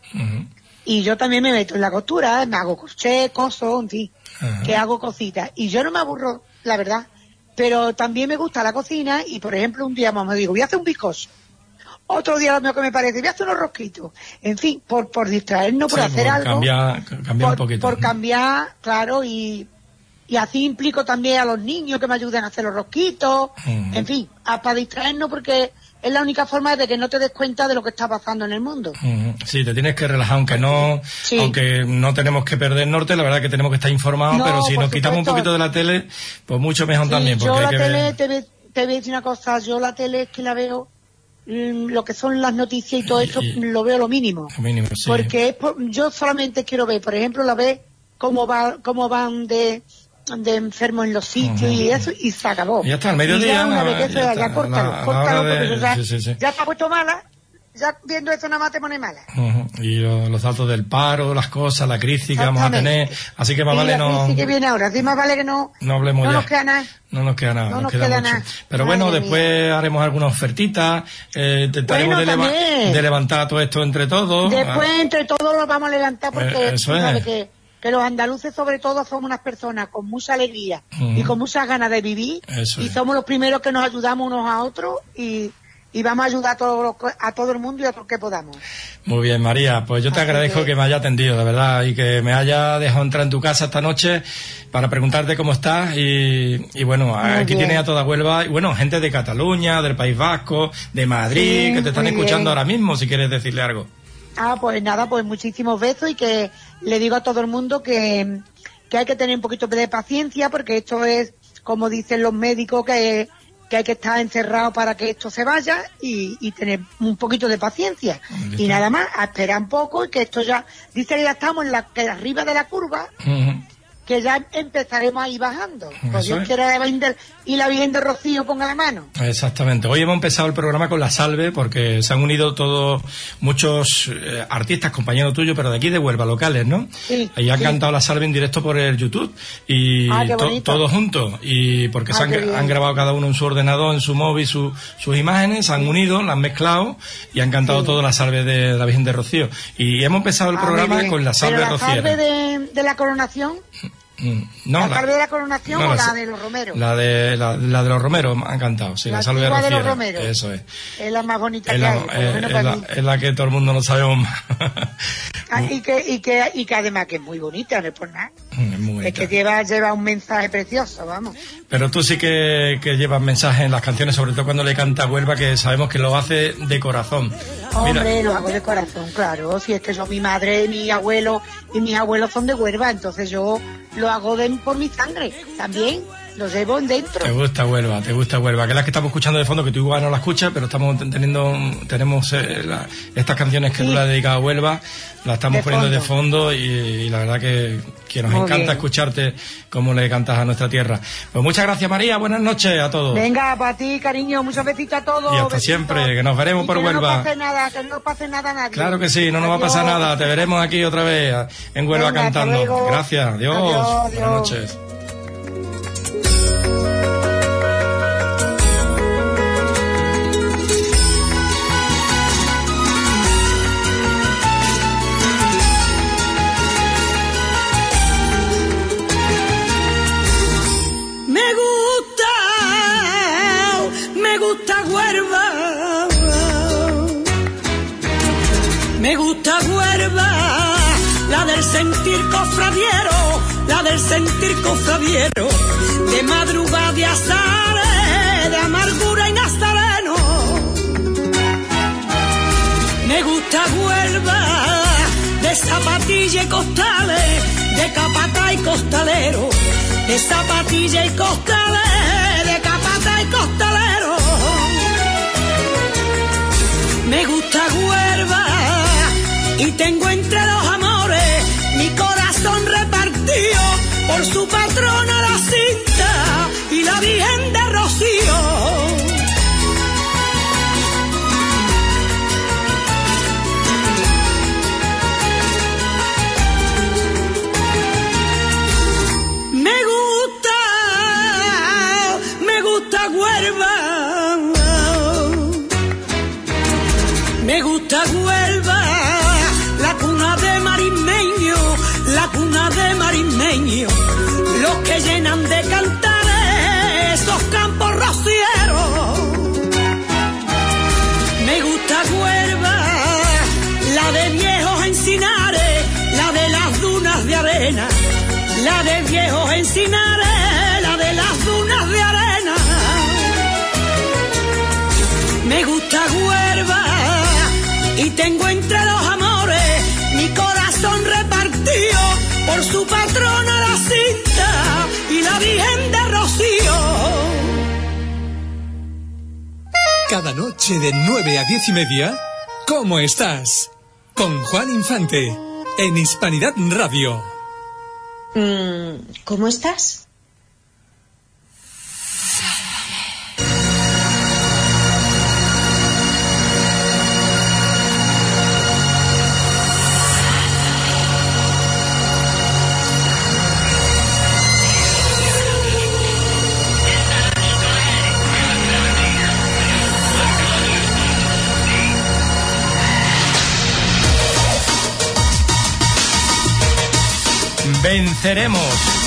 [SPEAKER 18] Y yo también me meto en la costura, me hago crochet, coso, en fin, que hago cositas. Y yo no me aburro, la verdad. Pero también me gusta la cocina y, por ejemplo, un día me digo, voy a hacer un bizcocho. Otro día lo mío que me parece, voy a hacer unos rosquitos. En fin, por distraernos, por hacer algo.
[SPEAKER 4] Cambiar un poquito.
[SPEAKER 18] Por cambiar, claro, y así implico también a los niños que me ayuden a hacer los rosquitos. En fin, para distraernos, porque es la única forma de que no te des cuenta de lo que está pasando en el mundo.
[SPEAKER 4] Sí, te tienes que relajar, aunque no tenemos que perder norte, la verdad que tenemos que estar informados, pero si nos quitamos un poquito de la tele, pues mucho mejor también. Porque
[SPEAKER 18] yo la tele, te voy a decir una cosa, yo la tele es que la veo, lo que son las noticias y todo eso, lo veo lo mínimo.
[SPEAKER 4] Sí.
[SPEAKER 18] Porque yo solamente quiero ver, por ejemplo, la vez cómo van de enfermos en los sitios y eso, y se acabó.
[SPEAKER 4] Y ya está, al mediodía.
[SPEAKER 18] Ya córtalo, porque ya está puesto mala, ya viendo eso nada más te pone mala.
[SPEAKER 4] Y los datos del paro, las cosas, la crisis que vamos a tener, así que más vale
[SPEAKER 18] la
[SPEAKER 4] no...
[SPEAKER 18] crisis que viene ahora, sí, más vale que no
[SPEAKER 4] hablemos
[SPEAKER 18] no
[SPEAKER 4] ya.
[SPEAKER 18] nos queda nada.
[SPEAKER 4] No nos queda nada,
[SPEAKER 18] No
[SPEAKER 4] nos
[SPEAKER 18] nos
[SPEAKER 4] queda
[SPEAKER 18] queda
[SPEAKER 4] mucho.
[SPEAKER 18] nada.
[SPEAKER 4] Pero
[SPEAKER 18] Madre
[SPEAKER 4] bueno,
[SPEAKER 18] mía.
[SPEAKER 4] después haremos alguna ofertita, trataremos
[SPEAKER 18] Bueno,
[SPEAKER 4] de levantar todo esto entre todos.
[SPEAKER 18] Después entre todos lo vamos a levantar porque
[SPEAKER 4] eso
[SPEAKER 18] tú sabes
[SPEAKER 4] es.
[SPEAKER 18] que los andaluces sobre todo somos unas personas con mucha alegría y con muchas ganas de vivir
[SPEAKER 4] Eso
[SPEAKER 18] y
[SPEAKER 4] es.
[SPEAKER 18] somos los primeros que nos ayudamos unos a otros y vamos a ayudar a todo el mundo y a otros que podamos.
[SPEAKER 4] Muy bien, María, pues yo te
[SPEAKER 18] Así
[SPEAKER 4] agradezco que me haya atendido, de verdad, y que me haya dejado entrar en tu casa esta noche para preguntarte cómo estás y bueno, aquí
[SPEAKER 18] bien.
[SPEAKER 4] tienes a toda Huelva y bueno, gente de Cataluña, del País Vasco, de Madrid,
[SPEAKER 18] Sí,
[SPEAKER 4] que te están
[SPEAKER 18] muy
[SPEAKER 4] escuchando
[SPEAKER 18] bien.
[SPEAKER 4] ahora mismo, si quieres decirle algo.
[SPEAKER 18] Pues nada, pues muchísimos besos y que le digo a todo el mundo que hay que tener un poquito de paciencia porque esto es, como dicen los médicos, que hay que estar encerrado para que esto se vaya y tener un poquito de paciencia. Y nada más, a esperar un poco y que esto ya, dice que ya estamos que arriba de la curva, que ya empezaremos a ir bajando. Pues
[SPEAKER 4] Eso
[SPEAKER 18] Dios
[SPEAKER 4] es.
[SPEAKER 18] quiera y la Virgen de Rocío ponga la mano.
[SPEAKER 4] Exactamente. Hoy hemos empezado el programa con la salve porque se han unido todos muchos artistas, compañeros tuyos, pero de aquí de Huelva, locales, ¿no?
[SPEAKER 18] Sí,
[SPEAKER 4] y han
[SPEAKER 18] sí.
[SPEAKER 4] cantado la salve en directo por el YouTube y
[SPEAKER 18] Ah, qué bonito.
[SPEAKER 4] todos juntos y porque
[SPEAKER 18] Ah, qué bien.
[SPEAKER 4] han grabado cada uno en su ordenador, en su móvil, sus imágenes, se han unido, las han mezclado y han cantado toda la salve de la Virgen de Rocío. Y hemos empezado el
[SPEAKER 18] Ah,
[SPEAKER 4] programa
[SPEAKER 18] muy bien.
[SPEAKER 4] con la salve
[SPEAKER 18] Pero la
[SPEAKER 4] rociera.
[SPEAKER 18] salve de la coronación,
[SPEAKER 4] No,
[SPEAKER 18] la salve de la coronación
[SPEAKER 4] no,
[SPEAKER 18] o
[SPEAKER 4] la-
[SPEAKER 18] la de los romeros.
[SPEAKER 4] La de los Romeros han cantado, sí, la salve
[SPEAKER 18] antigua de los
[SPEAKER 4] rociera.
[SPEAKER 18] romeros.
[SPEAKER 4] Eso es.
[SPEAKER 18] Es la más bonita
[SPEAKER 4] Es
[SPEAKER 18] que
[SPEAKER 4] la,
[SPEAKER 18] hay. por lo menos para mí.
[SPEAKER 4] es la que todo el mundo no sabemos más.
[SPEAKER 18] Y que además que es muy bonita, no es por nada.
[SPEAKER 4] Es muy
[SPEAKER 18] Es
[SPEAKER 4] bonita.
[SPEAKER 18] que lleva un mensaje precioso, vamos.
[SPEAKER 4] Pero tú sí que llevas mensajes en las canciones, sobre todo cuando le canta a Huelva, que sabemos que lo hace de corazón. Mira,
[SPEAKER 18] Hombre, lo hago de corazón, claro. Si es que son mi madre y mi abuelo, y mis abuelos son de Huelva, entonces yo lo hago por mi sangre. También lo llevo dentro.
[SPEAKER 4] te gusta Huelva, que es la que estamos escuchando de fondo, que tú igual no la escuchas, pero tenemos estas canciones que tú le has dedicado a Huelva, las estamos
[SPEAKER 18] De
[SPEAKER 4] poniendo de
[SPEAKER 18] fondo.
[SPEAKER 4] fondo y la verdad que nos
[SPEAKER 18] Muy
[SPEAKER 4] encanta
[SPEAKER 18] bien.
[SPEAKER 4] escucharte cómo le cantas a nuestra tierra. Pues muchas gracias, María, buenas noches a todos.
[SPEAKER 18] Venga, para ti, cariño, muchos besitos a todos.
[SPEAKER 4] Y hasta
[SPEAKER 18] besitos.
[SPEAKER 4] siempre, que nos veremos
[SPEAKER 18] Y
[SPEAKER 4] por
[SPEAKER 18] que
[SPEAKER 4] Huelva.
[SPEAKER 18] No pase nada, que no pase nada a nadie.
[SPEAKER 4] Claro que sí, no nos va a pasar
[SPEAKER 18] Adiós.
[SPEAKER 4] nada. Te veremos aquí otra vez en Huelva
[SPEAKER 18] Venga, hasta
[SPEAKER 4] cantando.
[SPEAKER 18] luego.
[SPEAKER 4] Gracias, adiós.
[SPEAKER 18] Adiós,
[SPEAKER 4] Buenas
[SPEAKER 18] adiós.
[SPEAKER 4] noches.
[SPEAKER 6] Me gusta Huelva, me gusta Huelva, la del sentir cofradiero, de madrugada de azares, de amargura y nazareno. Me gusta Huelva, de zapatilla y costales, de capata y costalero, de zapatilla y costales, de capata y costalero. Me gusta Huelva y tengo entre los amores mi corazón repartido por su patrona la Cinta y la Virgen de Rocío. Me gusta Huelva, me gusta Huelva, la cuna de marismeño, los que llenan de cantares esos campos rocieros. Me gusta Huelva, la de viejos encinares, la de las dunas de arena, la de viejos encinares, la de las dunas de arena. Me gusta Huelva y tengo entre los amores mi corazón repartido por su patrona la Cinta y la Virgen de Rocío.
[SPEAKER 3] Cada noche de 9 a 10:30, ¿cómo estás? Con Juan Infante, en Hispanidad Radio.
[SPEAKER 11] ¿Cómo estás?
[SPEAKER 4] venceremos.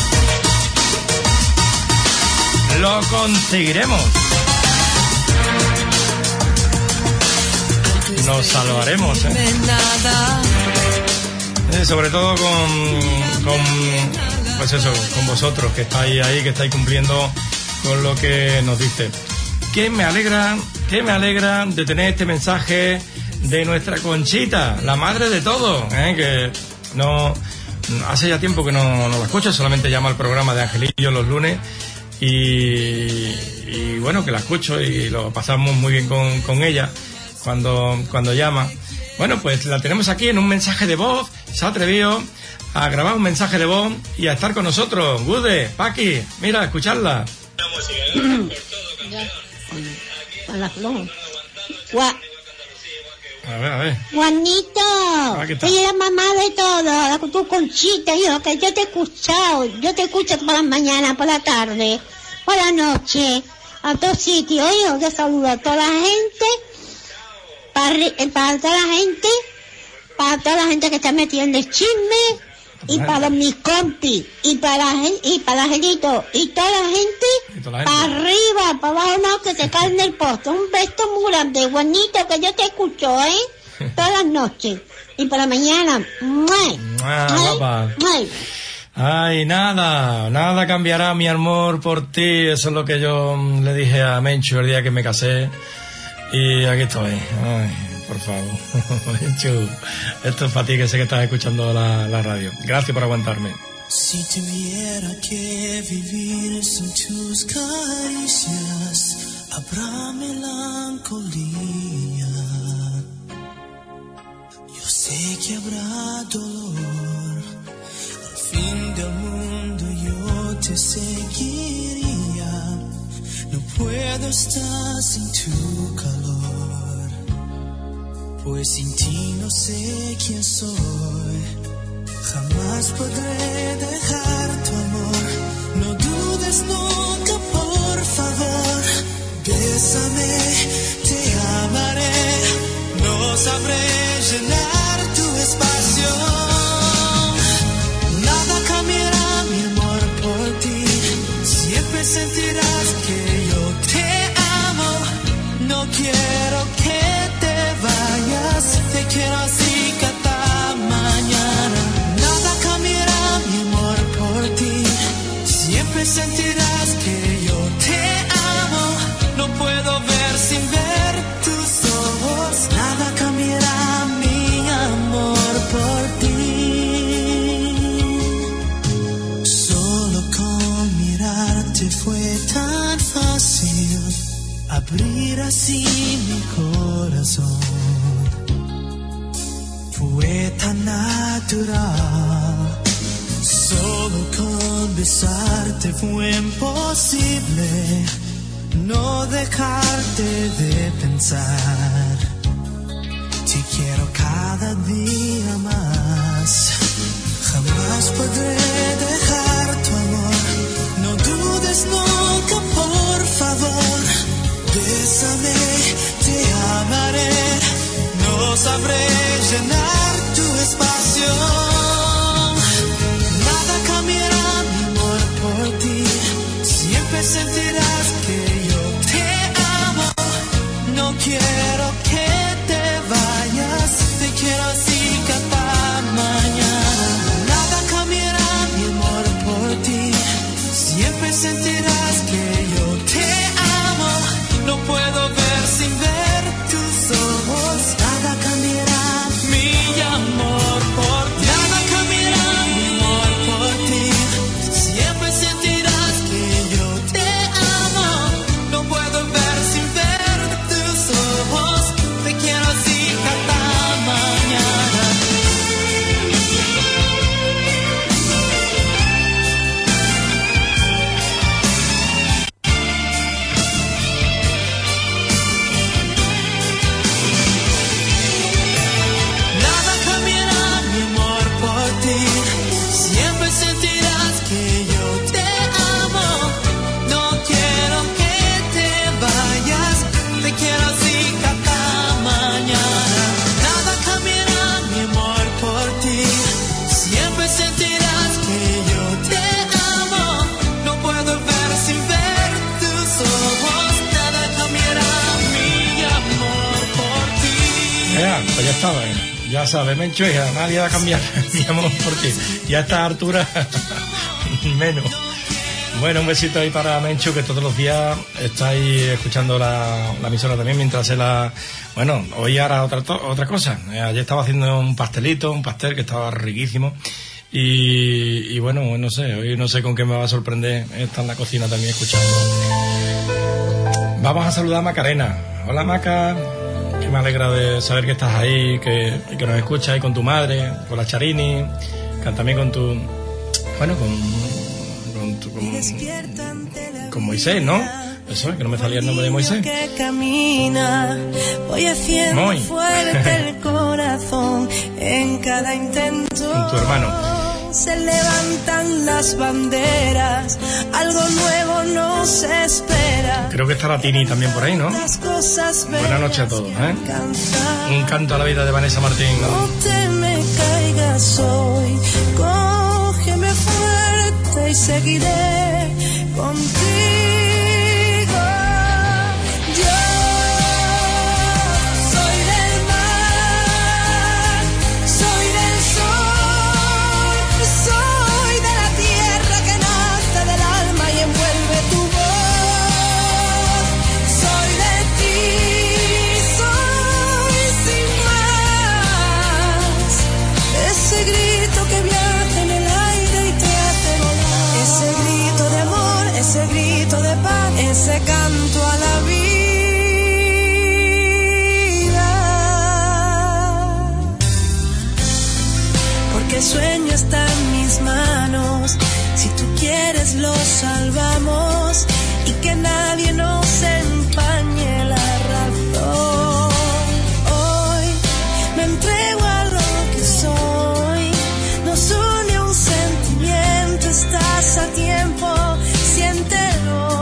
[SPEAKER 4] Lo conseguiremos. Nos salvaremos, sobre todo pues eso, con vosotros que estáis ahí, que estáis cumpliendo con lo que nos dice. Que me alegra de tener este mensaje de nuestra Conchita, la madre de todo, que no hace ya tiempo que no la escucho, solamente llama al programa de Angelillo los lunes y bueno, que la escucho y lo pasamos muy bien con ella cuando llama. Bueno, pues la tenemos aquí en un mensaje de voz. Se ha atrevido a grabar un mensaje de voz y a estar con nosotros. Gude, Paqui, mira, escucharla.
[SPEAKER 19] Hola, Flor.
[SPEAKER 4] A ver.
[SPEAKER 19] Juanito, soy la mamá de todo, tu Conchita, hijo, que yo te he escuchado. Yo te escucho por la mañana, por la tarde, por la noche, a todos sitios, hijo. Yo saludo a toda la gente, para toda la gente que está metida en el chisme, y para mis compis, y para Angelito, y toda la gente, para arriba, para abajo, no, que te cae en el poste. Un beso muy grande, Juanito, que yo te escucho, todas las noches, y por la mañana.
[SPEAKER 4] Ay, nada cambiará mi amor por ti. Eso es lo que yo le dije a Menchu el día que me casé, y aquí estoy. Ay, por favor. Menchu, esto es para ti, que sé que estás escuchando la radio. Gracias por aguantarme.
[SPEAKER 20] Si tuviera que vivir sin tus caricias, habrá melancolía. Yo sé que habrá dolor. Al fin del mundo yo te seguiría. No puedo estar sin tu calor, pues sin ti no sé quién soy. Jamás podré dejar tu amor. No dudes nunca, por favor. Bésame, te amaré. No sabré llenar tu espacio. Nada cambiará mi amor por ti. Siempre sentirás que yo te amo. No quiero que te vayas. Te quiero así cada mañana. Siempre sentirás que yo te amo. No puedo ver sin ver tus ojos. Nada cambiará mi amor por ti. Solo con mirarte fue tan fácil abrir así mi corazón. Fue tan natural. Solo con besarte fue imposible no dejarte de pensar. Te quiero cada día más. Jamás podré dejar tu amor. No dudes nunca, por favor. Bésame, te amaré. No sabré llenar tu espacio. Sentirás que yo te amo. No quiero que te vayas. Te quiero así cada mañana. Nada cambiará mi amor por ti. Siempre sentirás que yo te amo. No puedo ver sin ver tus ojos. Nada cambiará
[SPEAKER 4] Ya sabes, Mencho, hija, nadie va a cambiar mi amor por ti. Y a esta altura, menos. Bueno, un besito ahí para Mencho, que todos los días estáis escuchando la emisora también mientras se la... Bueno, hoy hará otra cosa. Ayer estaba haciendo un pastel que estaba riquísimo. Y bueno, no sé, hoy no sé con qué me va a sorprender. Está en la cocina también escuchando. Vamos a saludar a Macarena. Hola, Maca. Que me alegra de saber que estás ahí, que nos escuchas ahí con tu madre, con la Charini, también con tu... Bueno, con Moisés, ¿no? Eso, que no me salía el nombre de Moisés.
[SPEAKER 20] Que camina, voy haciendo
[SPEAKER 4] Muy
[SPEAKER 20] fuerte el corazón en cada intento.
[SPEAKER 4] Con tu hermano.
[SPEAKER 20] Se levantan las banderas, algo nuevo nos espera.
[SPEAKER 4] Creo que está la Tini también por ahí, ¿no? Buenas noches a todos, ¿eh? Un canto a la vida de Vanessa Martín.
[SPEAKER 20] No te me caigas hoy, cógeme fuerte y seguiré contigo. Ese canto a la vida, porque el sueño está en mis manos. Si tú quieres lo salvamos y que nadie nos empañe la razón. Hoy me entrego a lo que soy, nos une un sentimiento, estás a tiempo, siéntelo.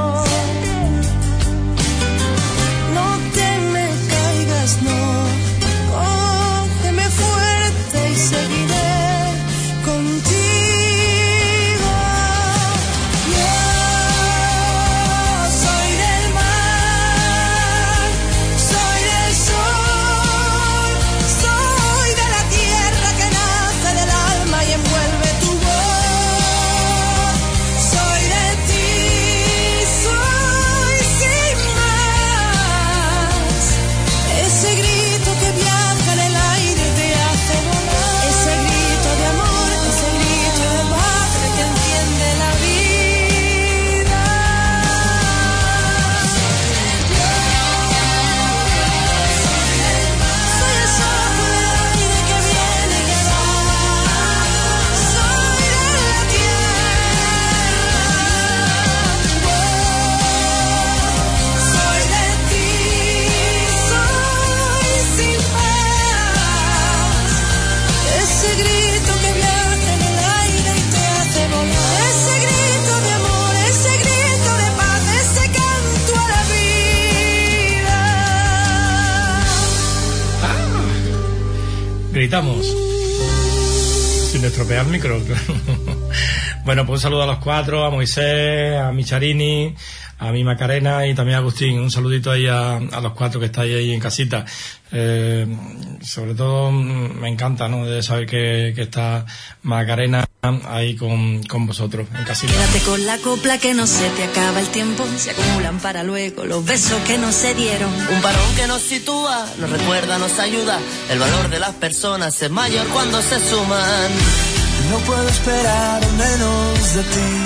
[SPEAKER 4] Gritamos sin estropear el micro. Bueno, pues un saludo a los cuatro, a Moisés, a mi Charini, a mi Macarena y también a Agustín. Un saludito ahí a los cuatro que estáis ahí en casita. Sobre todo me encanta, ¿no?, de saber que está Macarena ahí con vosotros en casita.
[SPEAKER 2] Quédate con la copla que no se te acaba el tiempo, se acumulan para luego los besos que no se dieron.
[SPEAKER 21] Un parón que nos sitúa, nos recuerda, nos ayuda. El valor de las personas es mayor cuando se suman.
[SPEAKER 20] No puedo esperar menos de ti.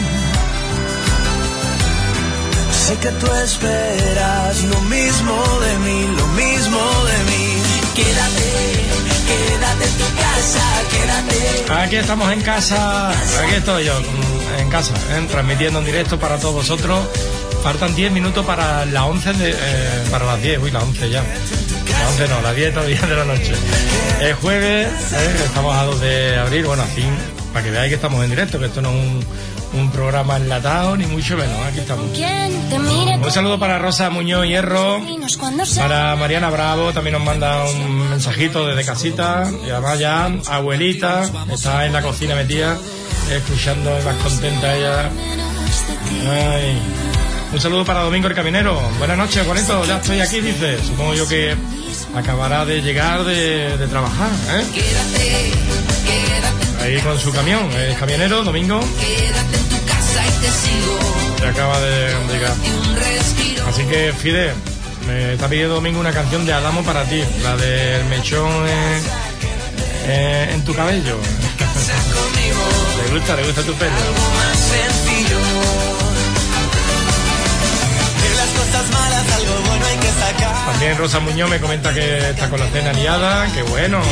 [SPEAKER 20] Sé que tú esperas lo mismo de mí, lo mismo de mí. Quédate en tu casa, quédate.
[SPEAKER 4] Aquí estamos en casa, aquí estoy yo, en casa, transmitiendo en directo para todos vosotros. Faltan 10 minutos para las 11 para las 10, uy, las 11 ya. Las 11 no, las 10 todavía de la noche. Es jueves, estamos a 2 de abril, bueno, así, para que veáis que estamos en directo, que esto no es un programa enlatado, ni mucho menos, aquí estamos. Un saludo para Rosa Muñoz Hierro, para Mariana Bravo, también nos manda un mensajito desde casita, y además ya, abuelita, está en la cocina metida, escuchando, más contenta ella. Ay. Un saludo para Domingo el Caminero. Buenas noches, Juanito, ya estoy aquí, dice. Supongo yo que acabará de llegar de trabajar, ¿eh? Ahí con su camión, el camionero, Domingo.
[SPEAKER 16] Quédate en tu casa y te sigo.
[SPEAKER 4] Que acaba de llegar. Así que, Fide, me está pidiendo Domingo una canción de Adamo para ti, la del mechón en tu cabello. Le gusta tu pelo.
[SPEAKER 16] Algo más sencillo.
[SPEAKER 15] De las cosas malas algo bueno hay que sacar.
[SPEAKER 4] También Rosa Muñoz me comenta que está con la cena liada, qué bueno.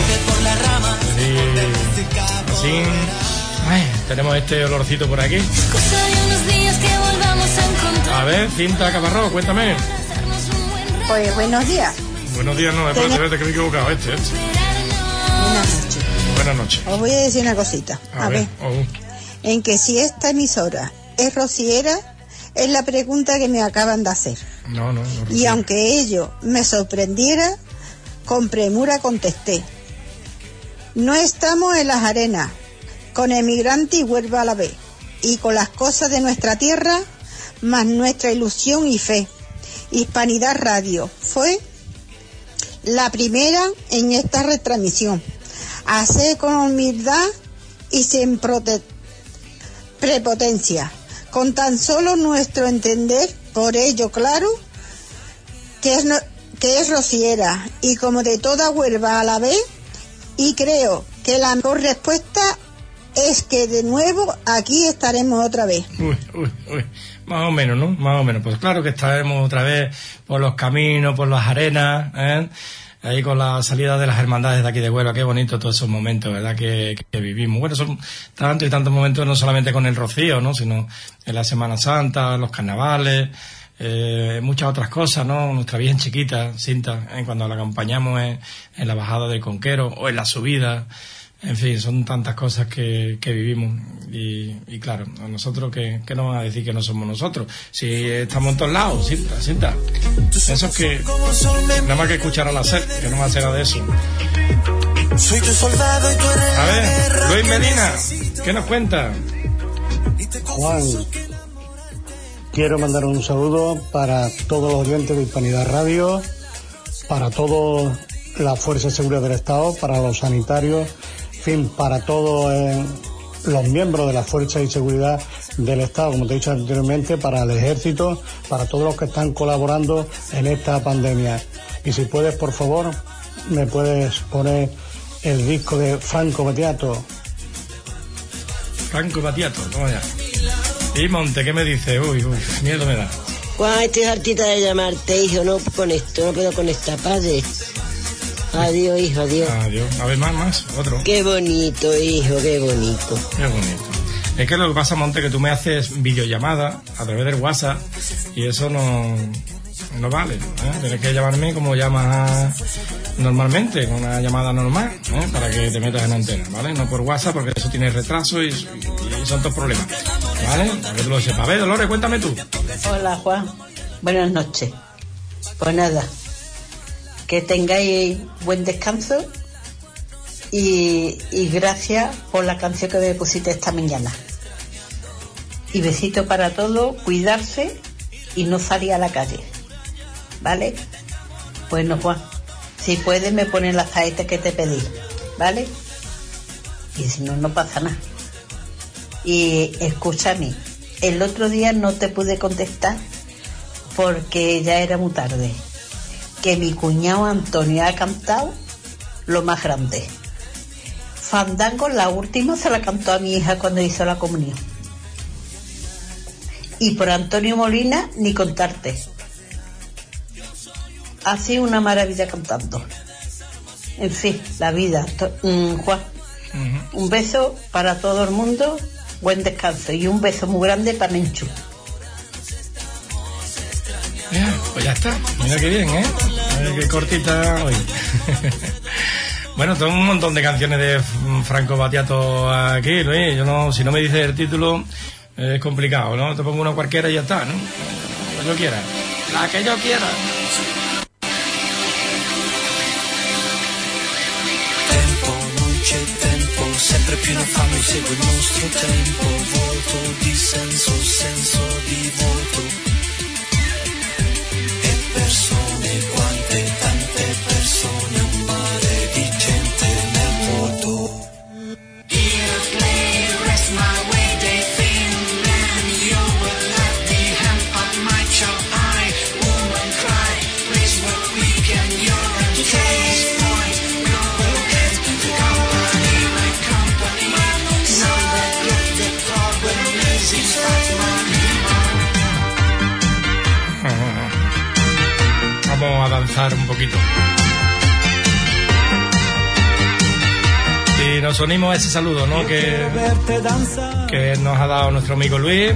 [SPEAKER 4] Y así, ay, tenemos este olorcito por aquí.
[SPEAKER 2] Cosa de unos días que volvamos a encontrar.
[SPEAKER 4] A ver, Cinta Caparrós, cuéntame.
[SPEAKER 8] Pues buenos días.
[SPEAKER 4] Buenos días, no, espérate que me he equivocado.
[SPEAKER 8] Buenas noches.
[SPEAKER 4] Buenas noches.
[SPEAKER 8] Os voy a decir una cosita. A ver. En que si esta emisora es rociera, es la pregunta que me acaban de hacer.
[SPEAKER 4] No.
[SPEAKER 8] Y aunque ello me sorprendiera, con premura contesté. No estamos en las arenas, con Emigrante y Huelva a la vez, y con las cosas de nuestra tierra, más nuestra ilusión y fe. Hispanidad Radio fue la primera en esta retransmisión. Hacer con humildad y sin prepotencia, con tan solo nuestro entender, por ello claro, que es rociera, y como de toda Huelva a la vez, y creo que la mejor respuesta es que de nuevo aquí estaremos otra vez.
[SPEAKER 4] Uy. Más o menos, ¿no? Más o menos. Pues claro que estaremos otra vez por los caminos, por las arenas, ¿eh? Ahí con la salida de las hermandades de aquí de Huelva. Qué bonito todos esos momentos, ¿verdad? Que vivimos. Bueno, son tantos y tantos momentos, no solamente con el rocío, ¿no? Sino en la Semana Santa, los carnavales, muchas otras cosas, ¿no? Nuestra Virgen chiquita, Cinta, cuando la acompañamos en la bajada del Conquero o en la subida. En fin, son tantas cosas que vivimos y claro, a nosotros que nos van a decir que no somos nosotros, si estamos en todos lados, Cinta. Eso es que nada más que escuchar a la SER, que no más será de eso. A ver, Luis Medina, ¿qué nos cuenta?
[SPEAKER 22] Juan, quiero mandar un saludo para todos los oyentes de Hispanidad Radio, para toda la Fuerza de Seguridad del Estado, para los sanitarios, en fin, para todos los miembros de la Fuerza de Seguridad del Estado, como te he dicho anteriormente, para el Ejército, para todos los que están colaborando en esta pandemia. Y si puedes, por favor, me puedes poner el disco de Franco Battiato.
[SPEAKER 4] Franco Battiato, toma ya. Y Monte, ¿qué me dice? Uy, miedo me da.
[SPEAKER 23] Juan, estoy hartita de llamarte, hijo, no puedo conectar, padre. Adiós, hijo, adiós.
[SPEAKER 4] Adiós. A ver, más, otro.
[SPEAKER 23] Qué bonito, hijo, qué bonito.
[SPEAKER 4] Qué bonito. Es que lo que pasa, Monte, que tú me haces videollamada a través del WhatsApp y eso no vale, ¿eh? Tienes que llamarme como llamas normalmente, con una llamada normal, ¿eh? Para que te metas en antena, ¿vale? No por WhatsApp, porque eso tiene retraso y son todos problemas, ¿vale? Para que tú lo sepas. A ver, Dolores, cuéntame tú.
[SPEAKER 8] Hola, Juan. Buenas noches. Pues nada, que tengáis buen descanso y gracias por la canción que me pusiste esta mañana. Y besito para todos, cuidarse y no salir a la calle, ¿vale? Bueno, Juan, si puedes me pones las tarjetas que te pedí, ¿vale? Y si no, no pasa nada. Y escúchame, el otro día no te pude contestar porque ya era muy tarde, que mi cuñado Antonio ha cantado lo más grande. Fandango, la última, se la cantó a mi hija cuando hizo la comunión. Y por Antonio Molina, ni contarte. Ha sido una maravilla cantando. En fin, la vida. Juan, un beso para todo el mundo, buen descanso y un beso muy grande para Menchu.
[SPEAKER 4] Pues ya está, mira qué bien, ¿eh? Mira qué cortita hoy. Bueno, tengo un montón de canciones de Franco Battiato aquí, Luis. Si no me dices el título, es complicado, ¿no? Te pongo una cualquiera y ya está, ¿no? La que yo quiera. La que yo quiera.
[SPEAKER 15] Tempo, non c'è tempo, sempre più una fame segue il nostro tempo, vuoto di senso di vuoto. E persone, quante tante persone.
[SPEAKER 4] gozar un poquito. Y nos unimos a ese saludo, ¿no? que nos ha dado nuestro amigo Luis.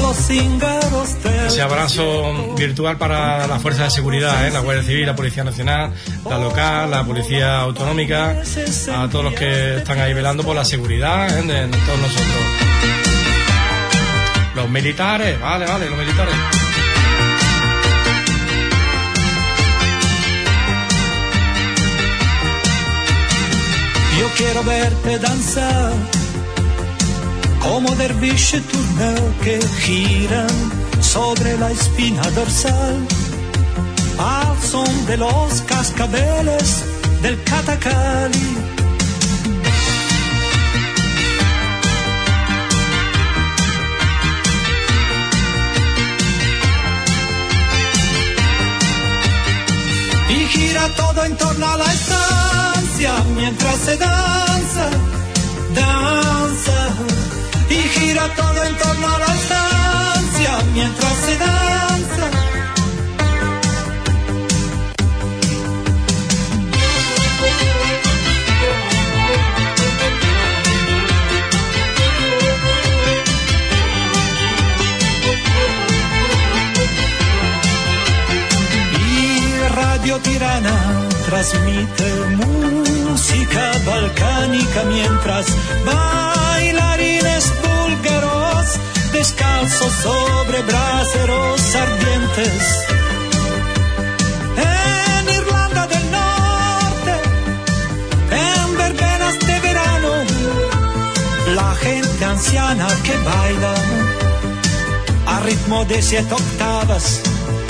[SPEAKER 4] Ese abrazo virtual para las fuerzas de seguridad, la Guardia Civil, la Policía Nacional, la local, la Policía Autonómica, a todos los que están ahí velando por la seguridad de todos nosotros. Los militares, vale, los militares.
[SPEAKER 6] Yo quiero verte danzar como derviche turneo que giran sobre la espina dorsal al son de los cascabeles del Catacali. Y gira todo en torno a la estancia mientras se danza, danza. Y gira todo en torno a la estancia mientras se danza. Radio Tirana trasmite música balcánica mientras bailarines búlgaros descalzos sobre braseros ardientes. En Irlanda del Norte, en verbenas de verano, la gente anciana que baila a ritmo de 7 octavas.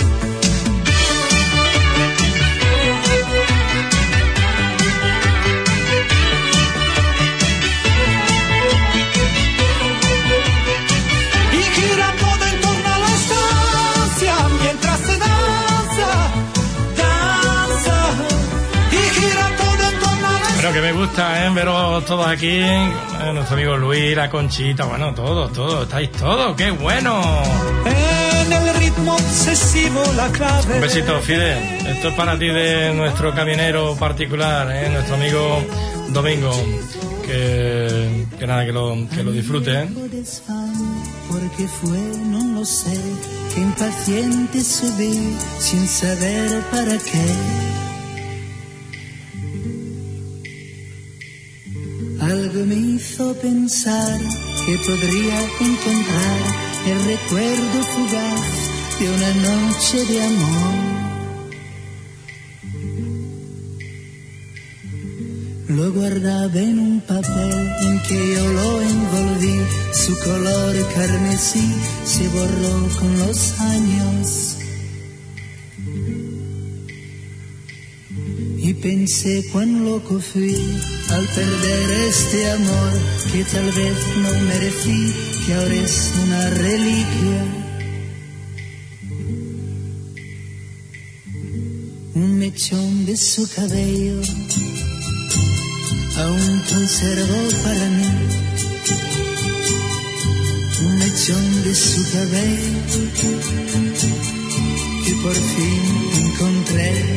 [SPEAKER 4] Pero que me gusta, veros todos aquí, nuestro amigo Luis, la Conchita, bueno, todos, estáis todos, ¡qué bueno!
[SPEAKER 6] En el ritmo obsesivo la clave.
[SPEAKER 4] Un besito, Fide, esto es para ti de nuestro camionero particular, nuestro amigo Domingo, que nada, que lo disfrute,
[SPEAKER 20] Porque fue, no lo sé, que impaciente subí sin saber para qué. Algo me hizo pensar que podría encontrar el recuerdo fugaz de una noche de amor. Lo guardaba en un papel en que yo lo envolví, su color carmesí se borró con los años. Y pensé cuán loco fui al perder este amor que tal vez no merecí, que ahora es una reliquia. Un mechón de su cabello aún conservo para mí. Un mechón de su cabello que por fin encontré.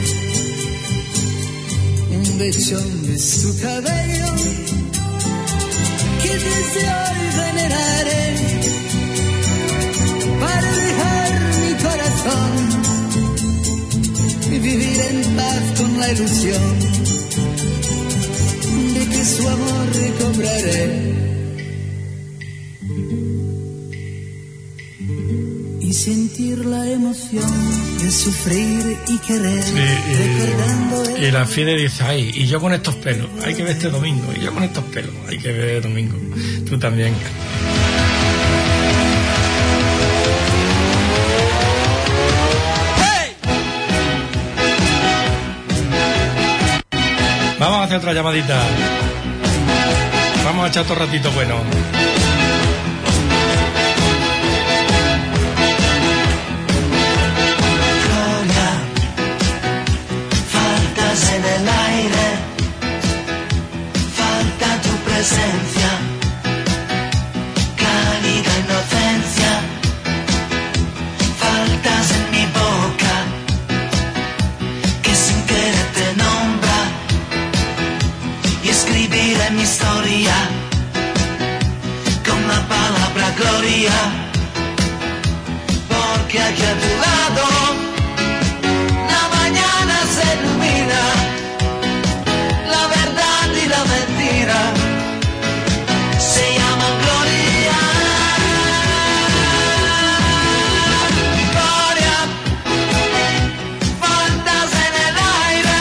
[SPEAKER 20] Un mechón de su cabello que desde hoy veneraré para dejar mi corazón y vivir en paz con la ilusión de que su amor recobraré y sentir la emoción de sufrir y querer, recordando
[SPEAKER 4] y la Fide dice, ay, y yo con estos pelos, hay que ver este domingo, y yo con estos pelos, hay que ver domingo, tú también. Vamos a hacer otra llamadita. Vamos a echar otro ratito bueno.
[SPEAKER 20] faltas en el aire, falta tu presencia, cálida inocencia, faltas en mi boca, que si gloria, porque aquí a tu lado la mañana se ilumina, la verdad y la mentira se llaman gloria. Gloria, faltas en el aire,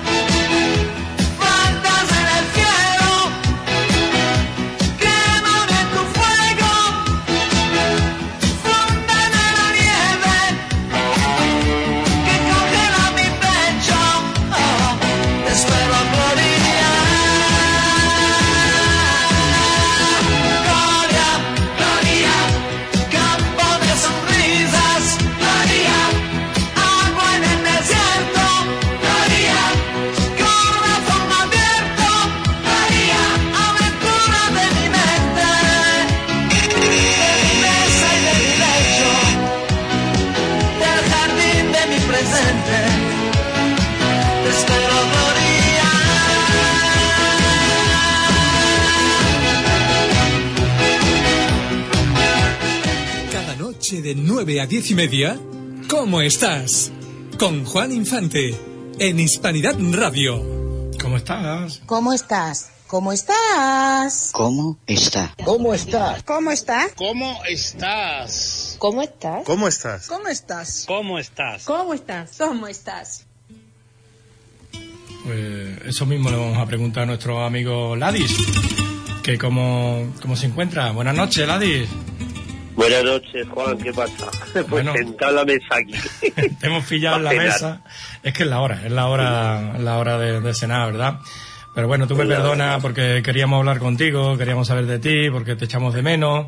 [SPEAKER 20] faltas en el cielo, queman en tu fuego, funden en la nieve que congela mi pecho. Oh, te espero, gloria. Gloria, gloria, campo de sonrisas, gloria, agua en el desierto, gloria, corazón abierto, gloria, aventura de mi mente, de mi mesa y de mi lecho, del jardín de mi presente, te espero, gloria.
[SPEAKER 3] Cada noche de 9 a 10 y media, ¿cómo estás? Con Juan Infante, en Hispanidad Radio.
[SPEAKER 4] ¿Cómo estás?
[SPEAKER 1] ¿Cómo estás? ¿Cómo estás?
[SPEAKER 23] ¿Cómo está?
[SPEAKER 1] ¿Cómo estás?
[SPEAKER 11] ¿Cómo estás?
[SPEAKER 12] ¿Cómo estás?
[SPEAKER 11] ¿Cómo estás?
[SPEAKER 5] ¿Cómo estás?
[SPEAKER 11] ¿Cómo estás?
[SPEAKER 12] ¿Cómo estás?
[SPEAKER 11] ¿Cómo estás? ¿Cómo estás?
[SPEAKER 4] Pues eso mismo le vamos a preguntar a nuestro amigo Ladis, que cómo se encuentra. Buenas noches, Ladis.
[SPEAKER 12] Buenas noches, Juan, ¿qué pasa? Pues
[SPEAKER 4] Bueno.
[SPEAKER 12] sentado en la mesa aquí.
[SPEAKER 4] Te hemos pillado en la
[SPEAKER 12] Cenar.
[SPEAKER 4] mesa. Es que es la hora de cenar, ¿verdad? Pero bueno, tú me perdonas porque queríamos hablar contigo, queríamos saber de ti, porque te echamos de menos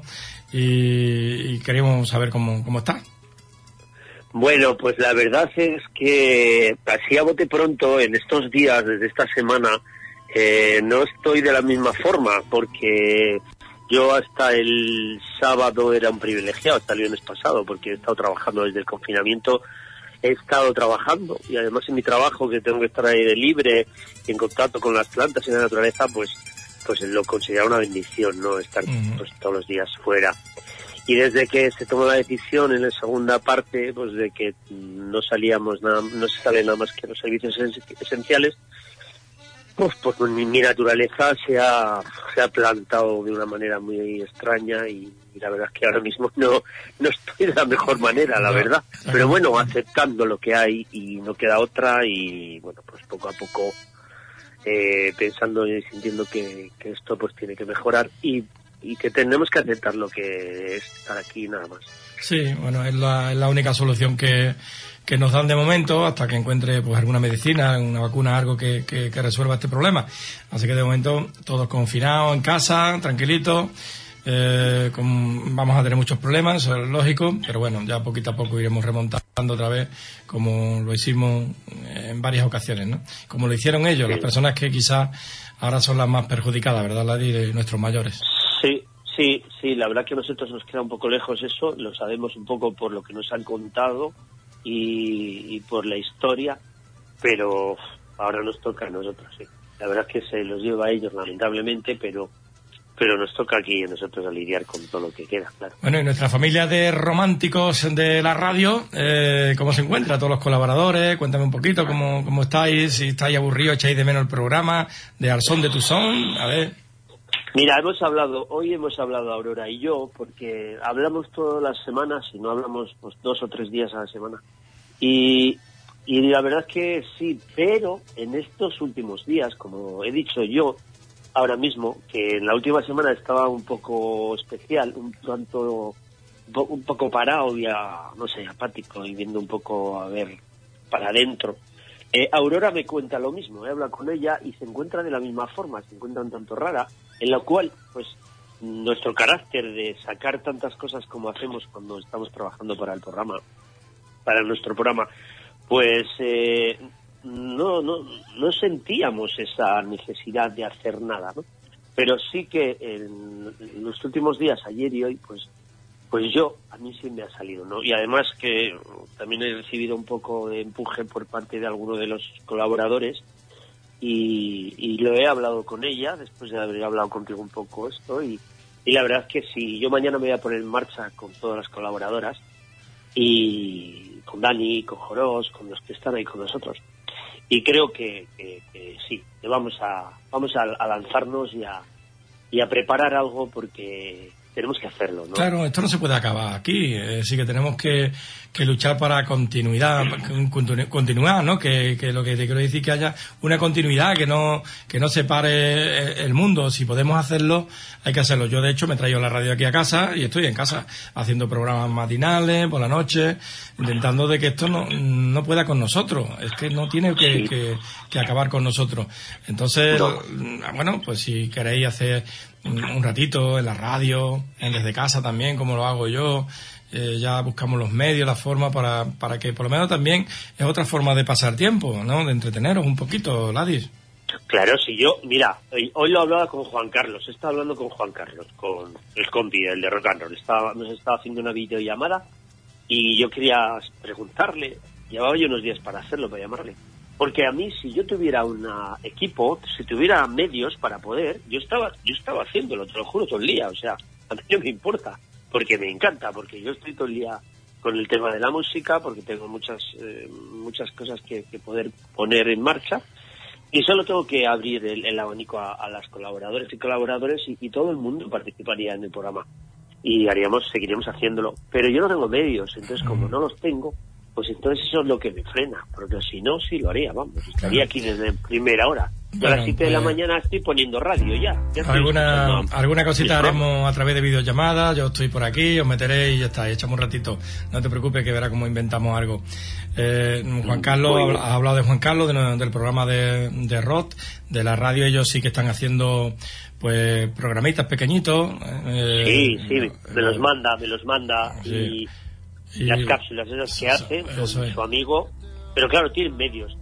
[SPEAKER 4] y queríamos saber cómo estás.
[SPEAKER 12] Bueno, pues la verdad es que así a bote pronto, en estos días, desde esta semana, no estoy de la misma forma, porque yo hasta el sábado era un privilegiado, hasta el viernes pasado, porque he estado trabajando desde el confinamiento, he estado trabajando, y además en mi trabajo, que tengo que estar al aire libre, y en contacto con las plantas y la naturaleza, pues lo considero una bendición, ¿no? Estar pues, todos los días fuera. Y desde que se tomó la decisión en la segunda parte, pues de que no se sale nada más que los servicios esenciales, pues mi naturaleza se ha plantado de una manera muy extraña y la verdad es que ahora mismo no estoy de la mejor manera, la verdad. Pero bueno, aceptando lo que hay y no queda otra y bueno, pues poco a poco pensando y sintiendo que esto pues tiene que mejorar y que tenemos que aceptar lo que es estar aquí nada más.
[SPEAKER 4] Sí, bueno, es la única solución que nos dan de momento hasta que encuentre pues alguna medicina, una vacuna, algo que resuelva este problema. Así que de momento todos confinados en casa, tranquilitos. Vamos a tener muchos problemas, eso es lógico, pero bueno, ya poquito a poco iremos remontando otra vez como lo hicimos en varias ocasiones, ¿no? Como lo hicieron ellos, las personas que quizás ahora son las más perjudicadas, ¿verdad, Ladi? De nuestros mayores.
[SPEAKER 12] Sí, la verdad que a nosotros nos queda un poco lejos eso, lo sabemos un poco por lo que nos han contado y por la historia, pero ahora nos toca a nosotros, sí. La verdad es que se los lleva a ellos lamentablemente, pero nos toca aquí a nosotros a lidiar con todo lo que queda, claro.
[SPEAKER 4] Bueno, y nuestra familia de románticos de la radio, ¿cómo se encuentra? Todos los colaboradores, cuéntame un poquito cómo estáis, si estáis aburridos, echáis de menos el programa de Al Son de tu Son, a ver.
[SPEAKER 12] Mira, hoy hemos hablado Aurora y yo, porque hablamos todas las semanas y no hablamos pues 2 o 3 días a la semana. Y la verdad es que sí, pero en estos últimos días, como he dicho yo ahora mismo, que en la última semana estaba un poco especial, un poco parado y no sé, apático y viendo un poco a ver para adentro. Aurora me cuenta lo mismo, he hablado con ella y se encuentra de la misma forma, se encuentra un tanto rara, en la cual, pues, nuestro carácter de sacar tantas cosas como hacemos cuando estamos trabajando para el programa, para nuestro programa, pues no sentíamos esa necesidad de hacer nada, ¿no? Pero sí que en los últimos días, ayer y hoy, pues a mí sí me ha salido, ¿no? Y además que también he recibido un poco de empuje por parte de alguno de los colaboradores y lo he hablado con ella, después de haber hablado contigo un poco esto, y Y la verdad es que si yo mañana me voy a poner en marcha con todas las colaboradoras y con Dani, con Jorós, con los que están ahí con nosotros. Y creo que sí, que vamos a lanzarnos y a preparar algo porque tenemos que hacerlo, ¿no?
[SPEAKER 4] Claro, esto no se puede acabar aquí, sí que tenemos que luchar para continuar, ¿no? Que lo que te quiero decir, que haya una continuidad, que no separe el mundo. Si podemos hacerlo, hay que hacerlo. Yo, de hecho, me he traído la radio aquí a casa y estoy en casa haciendo programas matinales por la noche, intentando de que esto no pueda con nosotros. Es que no tiene que acabar con nosotros. Entonces, bueno, pues si queréis hacer un ratito en la radio, desde casa también, como lo hago yo, ya buscamos los medios, la forma para que por lo menos también es otra forma de pasar tiempo, ¿no? De entreteneros un poquito, Ladis.
[SPEAKER 12] Claro, si yo, mira, hoy lo hablaba con Juan Carlos, estaba hablando con Juan Carlos, con el compi, el de Rock and Roll, nos estaba haciendo una videollamada y yo quería preguntarle, llevaba yo unos días para hacerlo, para llamarle. Porque a mí, si yo tuviera un equipo, si tuviera medios para poder, yo estaba haciéndolo, te lo juro, todo el día. O sea, a mí no me importa, porque me encanta, porque yo estoy todo el día con el tema de la música, porque tengo muchas cosas que poder poner en marcha. Y solo tengo que abrir el abanico a las colaboradores y colaboradores y todo el mundo participaría en el programa. Y seguiríamos haciéndolo. Pero yo no tengo medios, entonces como no los tengo, pues entonces eso es lo que me frena, porque si no, sí lo haría, vamos, estaría aquí desde primera hora. Yo a las 7 de la mañana estoy poniendo radio ya.
[SPEAKER 4] Alguna cosita haremos a través de videollamadas, yo estoy por aquí, os meteréis y ya está, y echamos un ratito. No te preocupes, que verás cómo inventamos algo. Juan Carlos, has hablado de Juan Carlos, del programa de rock, de la radio. Ellos sí que están haciendo pues programitas pequeñitos.
[SPEAKER 12] Sí, me los manda sí. Y las cápsulas esas que hacen con su amigo, pero claro, tienen medios,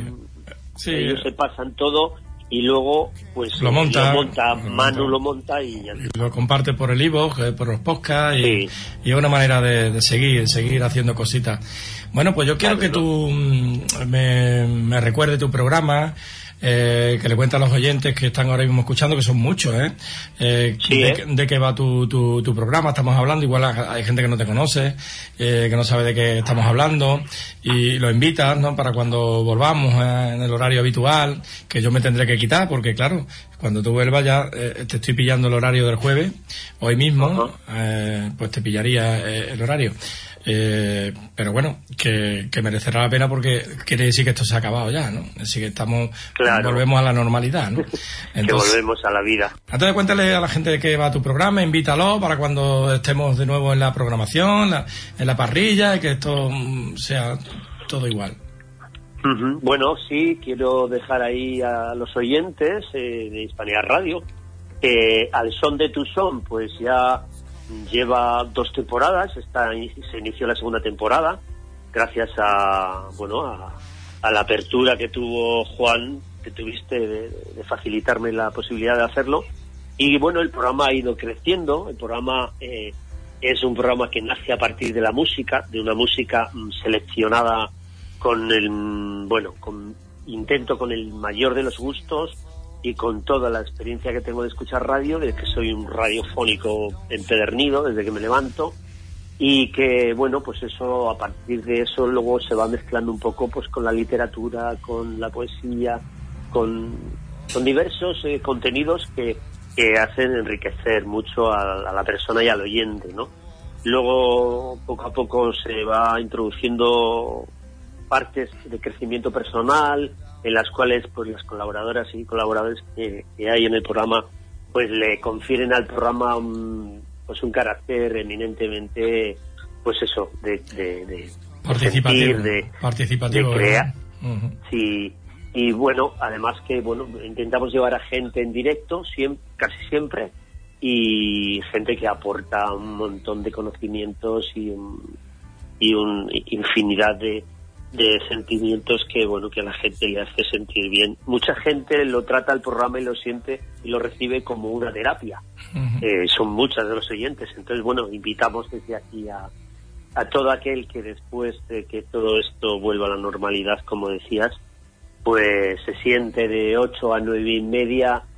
[SPEAKER 12] ellos se pasan todo y luego pues
[SPEAKER 4] lo monta
[SPEAKER 12] Manu lo monta y
[SPEAKER 4] lo comparte por el iVoox, por los podcasts y es una manera de seguir haciendo cositas. Bueno, pues yo quiero que tú me recuerdes tu programa, que le cuentes a los oyentes que están ahora mismo escuchando, que son muchos, de qué va tu programa. Estamos hablando, igual hay gente que no te conoce, que no sabe de qué estamos hablando, y lo invitas, ¿no? Para cuando volvamos en el horario habitual, que yo me tendré que quitar, porque claro, cuando tú vuelvas ya te estoy pillando el horario del jueves, hoy mismo, pues te pillaría el horario. Pero bueno, que merecerá la pena, porque quiere decir que esto se ha acabado ya, ¿no? Así que volvemos a la normalidad, ¿no? Entonces,
[SPEAKER 12] que volvemos a la vida.
[SPEAKER 4] Entonces cuéntale a la gente de qué va tu programa, invítalo para cuando estemos de nuevo en la programación, en la parrilla, y que esto sea todo igual.
[SPEAKER 12] Bueno, sí, quiero dejar ahí a los oyentes de Hispanidad Radio que Al Son de Tu Son, pues ya lleva 2 temporadas, se inició la segunda temporada gracias a la apertura que tuvo Juan, que tuviste de facilitarme la posibilidad de hacerlo. Y bueno, el programa ha ido creciendo. El programa es un programa que nace a partir de la música, de una música seleccionada con el mayor de los gustos y con toda la experiencia que tengo de escuchar radio, de que soy un radiofónico empedernido desde que me levanto, y que bueno, pues eso, a partir de eso luego se va mezclando un poco pues con la literatura, con la poesía, con diversos contenidos que hacen enriquecer mucho a la persona y al oyente, ¿no? Luego poco a poco se va introduciendo partes de crecimiento personal, en las cuales pues las colaboradoras y colaboradores que hay en el programa pues le confieren al programa un carácter eminentemente pues eso de
[SPEAKER 4] participativo,
[SPEAKER 12] de crear. Sí, y bueno, además que intentamos llevar a gente en directo casi siempre, y gente que aporta un montón de conocimientos y una infinidad de sentimientos que a la gente le hace sentir bien. Mucha gente lo trata el programa y lo siente y lo recibe como una terapia. Son muchas de los oyentes. Entonces, invitamos desde aquí a todo aquel que después de que todo esto vuelva a la normalidad, como decías, pues se siente de 8 a 9:30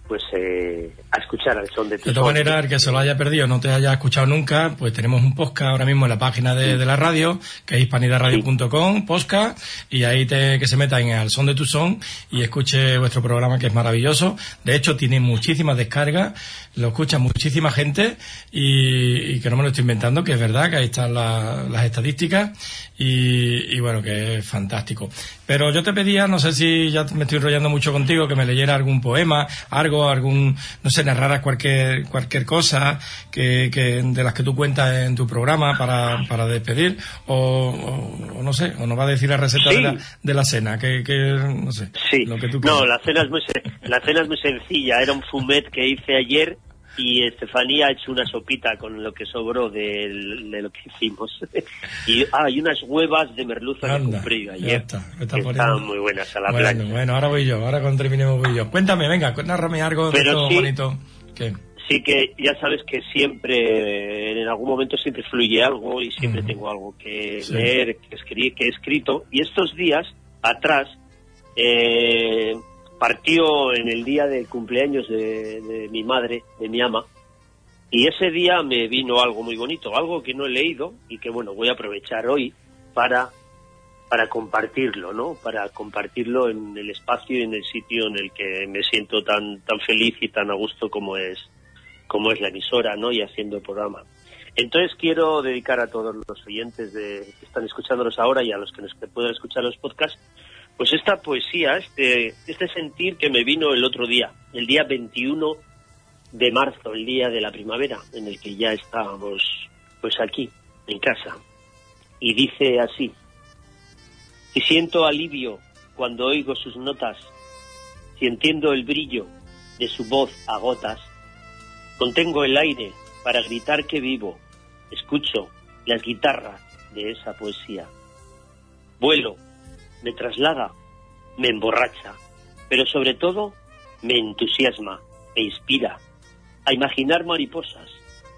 [SPEAKER 12] pues a escuchar al son de tu
[SPEAKER 4] De todas maneras, el que se lo haya perdido, no te haya escuchado nunca, pues tenemos un podcast ahora mismo en la página de la radio, que es hispanidadradio.com, podcast, y ahí que se meta en Al Son de tu Son y escuche vuestro programa, que es maravilloso. De hecho, tiene muchísimas descargas, lo escucha muchísima gente, y que no me lo estoy inventando, que es verdad, que ahí están las estadísticas, y bueno, que es fantástico. Pero yo te pedía, no sé si ya me estoy enrollando mucho contigo, que me leyera algún poema, no sé, narraras cualquier cosa que de las que tú cuentas en tu programa para despedir, o no sé, o nos va a decir la receta de la cena, que no sé.
[SPEAKER 12] Sí.
[SPEAKER 4] Lo que tú
[SPEAKER 12] No,
[SPEAKER 4] quieras.
[SPEAKER 12] la cena es muy sencilla. Era un fumet que hice ayer y Estefanía ha hecho una sopita con lo que sobró de lo que hicimos. y unas huevas de merluza que compré yo ayer. Que estaban muy buenas a la plancha.
[SPEAKER 4] Bueno, ahora voy yo, ahora cuando terminemos voy yo. Cuéntame, venga, nárrame algo de esto bonito. ¿Qué?
[SPEAKER 12] Sí, que ya sabes que siempre, en algún momento siempre fluye algo y siempre tengo algo que leer, que he escrito. Y estos días atrás partió en el día del cumpleaños de mi madre, de mi ama, y ese día me vino algo muy bonito, algo que no he leído y que, bueno, voy a aprovechar hoy para compartirlo, ¿no? Para compartirlo en el espacio y en el sitio en el que me siento tan feliz y tan a gusto como es la emisora, ¿no? Y haciendo el programa. Entonces quiero dedicar a todos los oyentes que están escuchándonos ahora y a los que puedan escuchar los podcasts, pues esta poesía, este sentir que me vino el otro día, el día 21 de marzo, el día de la primavera, en el que ya estábamos pues aquí, en casa. Y dice así: si siento alivio cuando oigo sus notas, si entiendo el brillo de su voz a gotas, contengo el aire para gritar que vivo, escucho las guitarras de esa poesía. Vuelo, me traslada, me emborracha, pero sobre todo me entusiasma, me inspira a imaginar mariposas,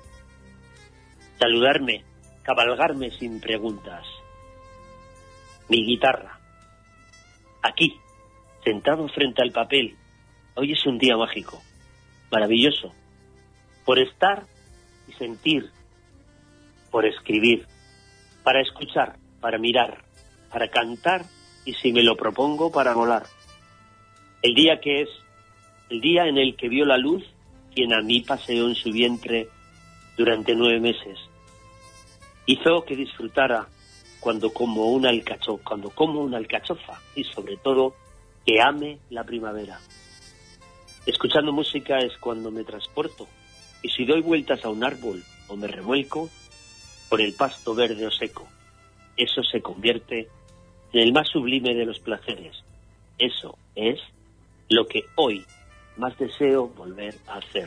[SPEAKER 12] saludarme, cabalgarme sin preguntas. Mi guitarra, aquí, sentado frente al papel, hoy es un día mágico, maravilloso, por estar y sentir, por escribir, para escuchar, para mirar, para cantar y, si me lo propongo, para volar. El día que es, el día en el que vio la luz quien a mí paseó en su vientre durante 9 meses. Hizo que disfrutara cuando como una alcachofa y, sobre todo, que ame la primavera. Escuchando música es cuando me transporto, y si doy vueltas a un árbol o me revuelco por el pasto verde o seco, eso se convierte en el más sublime de los placeres. Eso es lo que hoy más deseo volver a hacer.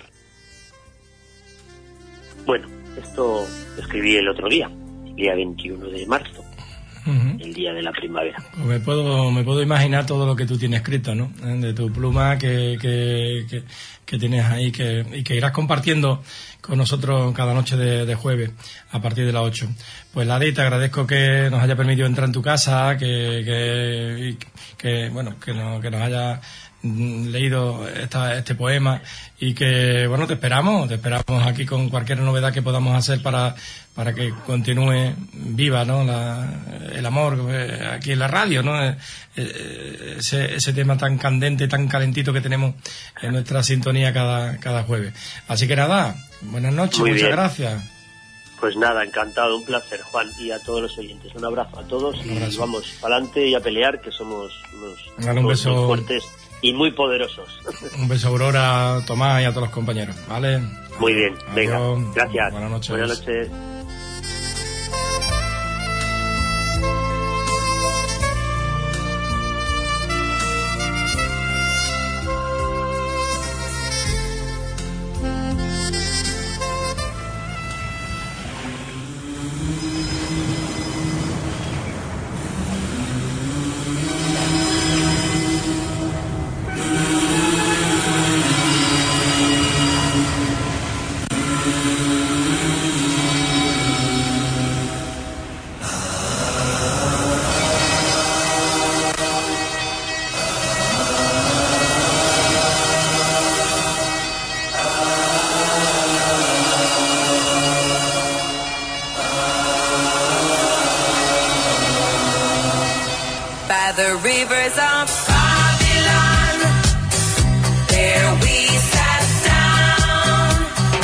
[SPEAKER 12] Bueno, esto lo escribí el otro día, el día 21 de marzo, el día de la primavera.
[SPEAKER 4] Pues me puedo imaginar todo lo que tú tienes escrito, ¿no? De tu pluma que tienes ahí, y que irás compartiendo con nosotros cada noche de jueves a partir de las 8. Pues Ladi, te agradezco que nos haya permitido entrar en tu casa, que nos haya leído este poema, y que, bueno, te esperamos aquí con cualquier novedad que podamos hacer para que continúe viva, ¿no? El amor aquí en la radio, ¿no? Ese tema tan candente, tan calentito que tenemos en nuestra sintonía cada jueves. Así que nada, buenas noches, muchas gracias.
[SPEAKER 12] Pues nada, encantado, un placer, Juan, y a todos los oyentes. Un abrazo a todos y vamos para adelante y a pelear, que somos
[SPEAKER 4] un beso
[SPEAKER 12] muy fuertes y muy poderosos.
[SPEAKER 4] Un beso a Aurora, a Tomás y a todos los compañeros, ¿vale?
[SPEAKER 12] Muy bien, venga,
[SPEAKER 4] adiós.
[SPEAKER 12] gracias.
[SPEAKER 4] Buenas noches.
[SPEAKER 12] Buenas noches.
[SPEAKER 2] rivers of Babylon, there we sat down.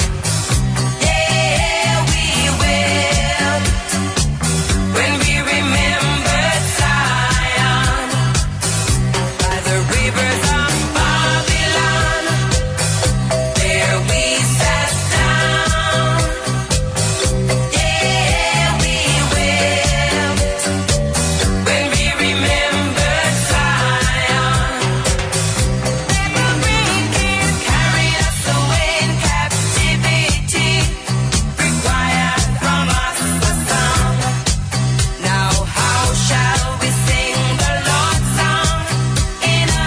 [SPEAKER 2] Yeah, we wept when we remembered Zion by the rivers of Babylon. There we sat down. Yeah, we wept when we remembered Zion. Never breaking carried us away in captivity, required from us a song. Now how shall we sing the Lord's song in a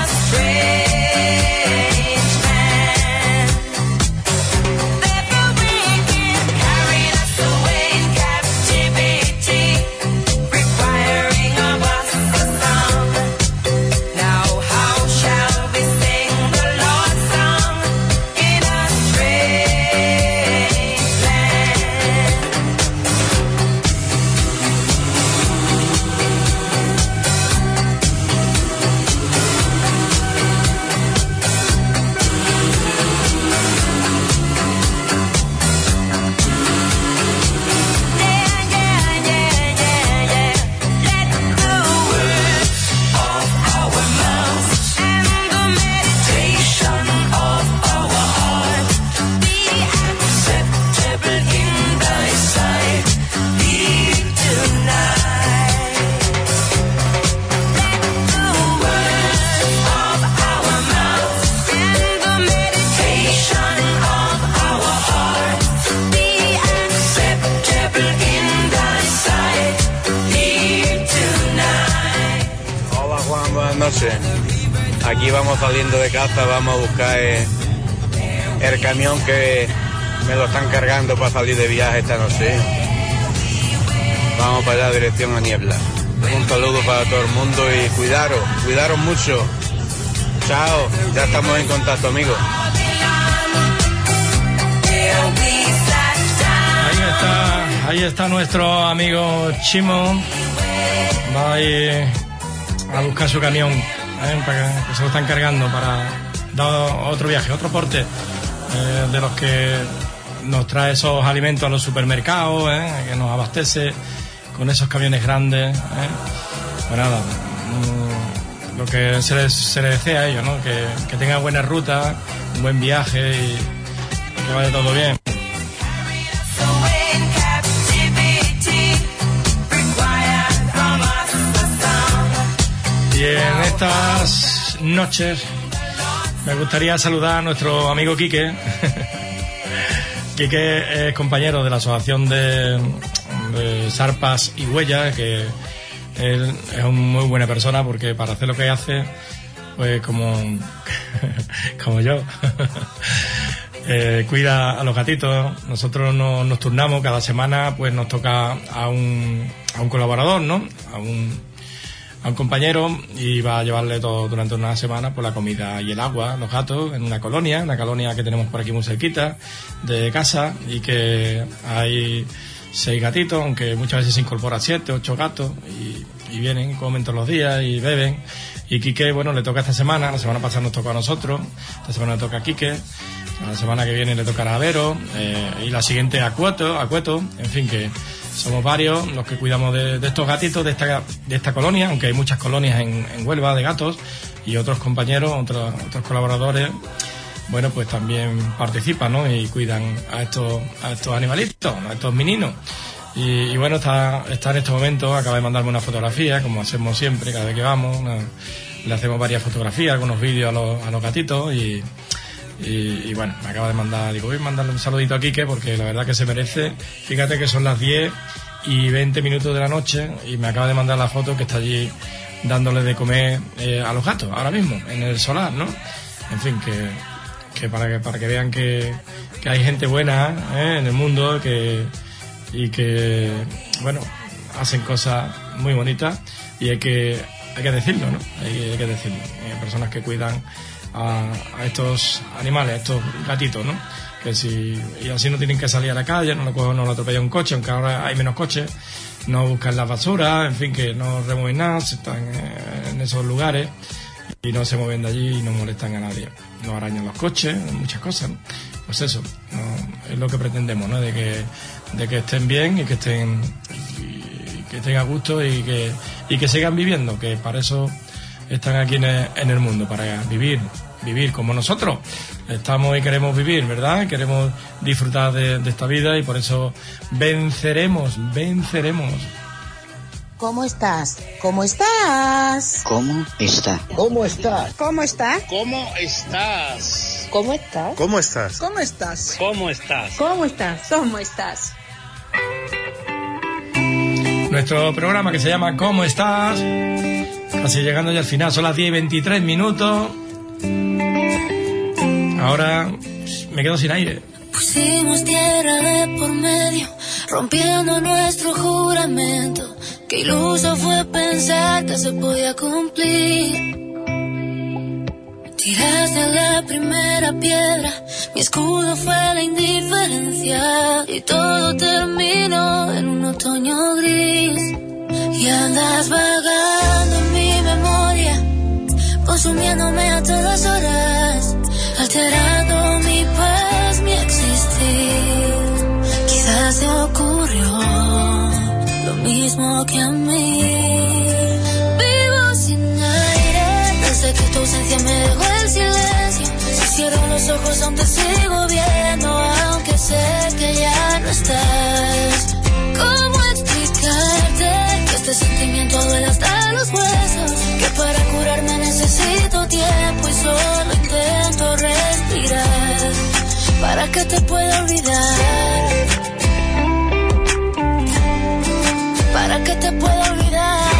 [SPEAKER 2] strange land? Never breaking carried us away in captivity, requiring of us a song. Now how shall we sing the Lord's song in a strange land?
[SPEAKER 5] Hola Juan, buenas noches. Aquí vamos saliendo de casa, vamos a buscar el camión que me lo están cargando para salir de viaje esta noche. Vamos para allá, dirección a Niebla. Un saludo para todo el mundo y cuidaros mucho. Chao, ya estamos en contacto, amigos.
[SPEAKER 4] Ahí está nuestro amigo Chimo. Va a ir a buscar su camión, para que se lo están cargando para dar otro viaje, otro porte de los que nos trae esos alimentos a los supermercados, que nos abastece con esos camiones grandes. Pues nada, lo que se les desea a ellos, ¿no? Que tengan buena ruta, un buen viaje y que vaya todo bien. Y en estas noches me gustaría saludar a nuestro amigo Quique. Quique es compañero de la Asociación de Zarpas y Huellas, que él es una muy buena persona porque para hacer lo que hace, pues como yo, cuida a los gatitos. Nosotros nos turnamos cada semana, pues nos toca a un colaborador, ¿no? A un compañero, y va a llevarle todo durante una semana por la comida y el agua, los gatos, en una colonia que tenemos por aquí muy cerquita de casa, y que hay 6 gatitos, aunque muchas veces se incorporan 7, 8 gatos, y vienen, comen todos los días y beben. Y Quique, bueno, le toca esta semana, la semana pasada nos tocó a nosotros, esta semana le toca a Quique, la semana que viene le tocará a Vero, y la siguiente a Cueto, en fin, que somos varios los que cuidamos de estos gatitos de esta colonia, aunque hay muchas colonias en Huelva de gatos, y otros compañeros, otros colaboradores, bueno, pues también participan, ¿no? Y cuidan a estos animalitos, a estos meninos. Y bueno, está en estos momentos, acaba de mandarme una fotografía, como hacemos siempre, cada vez que vamos, le hacemos varias fotografías, algunos vídeos a los gatitos, y bueno, me acaba de mandar, digo, voy a mandarle un saludito a Quique porque la verdad que se merece. Fíjate que son las 10:20 de la noche y me acaba de mandar la foto que está allí dándole de comer a los gatos, ahora mismo, en el solar, ¿no? En fin, que para que vean que hay gente buena en el mundo, y que, bueno, hacen cosas muy bonitas, y hay que decirlo, ¿no? Hay que decirlo. Hay personas que cuidan a estos animales, a estos gatitos, ¿no? y así no tienen que salir a la calle, no lo atropella un coche, aunque ahora hay menos coches, no buscan las basuras, en fin, que no remueven nada, están en esos lugares y no se mueven de allí y no molestan a nadie, no arañan los coches, muchas cosas, ¿no? Pues eso, ¿no? Es lo que pretendemos, ¿no? De que estén bien y que estén a gusto y que sigan viviendo, que para eso están aquí en el mundo, para vivir como nosotros estamos y queremos vivir, ¿verdad? Queremos disfrutar de esta vida y por eso venceremos.
[SPEAKER 1] ¿Cómo estás? ¿Cómo estás?
[SPEAKER 23] ¿Cómo está?
[SPEAKER 1] ¿Cómo estás?
[SPEAKER 11] ¿Cómo está?
[SPEAKER 7] ¿Cómo estás?
[SPEAKER 11] ¿Cómo estás?
[SPEAKER 7] ¿Cómo estás?
[SPEAKER 11] ¿Cómo estás?
[SPEAKER 7] ¿Cómo estás?
[SPEAKER 11] ¿Cómo estás? ¿Cómo estás?
[SPEAKER 4] Nuestro programa que se llama ¿Cómo estás? Casi llegando ya al final, son las 10:23. Ahora me quedo sin aire.
[SPEAKER 2] Pusimos tierra de por medio, rompiendo nuestro juramento. Qué iluso fue pensar que se podía cumplir. Tiraste la primera piedra, mi escudo fue la indiferencia. Y todo terminó en un otoño gris. Y andas vagando en mi memoria, consumiéndome a todas horas, alterando mi paz, mi existir. Quizás te ocurrió lo mismo que a mí. Vivo sin aire, desde que tu ausencia me dejó el silencio. Si cierro los ojos aún te sigo viendo, aunque sé que ya no estás. ¿Cómo explicarte que este sentimiento duele hasta los huesos? Que para curarme necesito tiempo y solo intento respirar. ¿Para qué te puedo olvidar? ¿Para qué te puedo olvidar?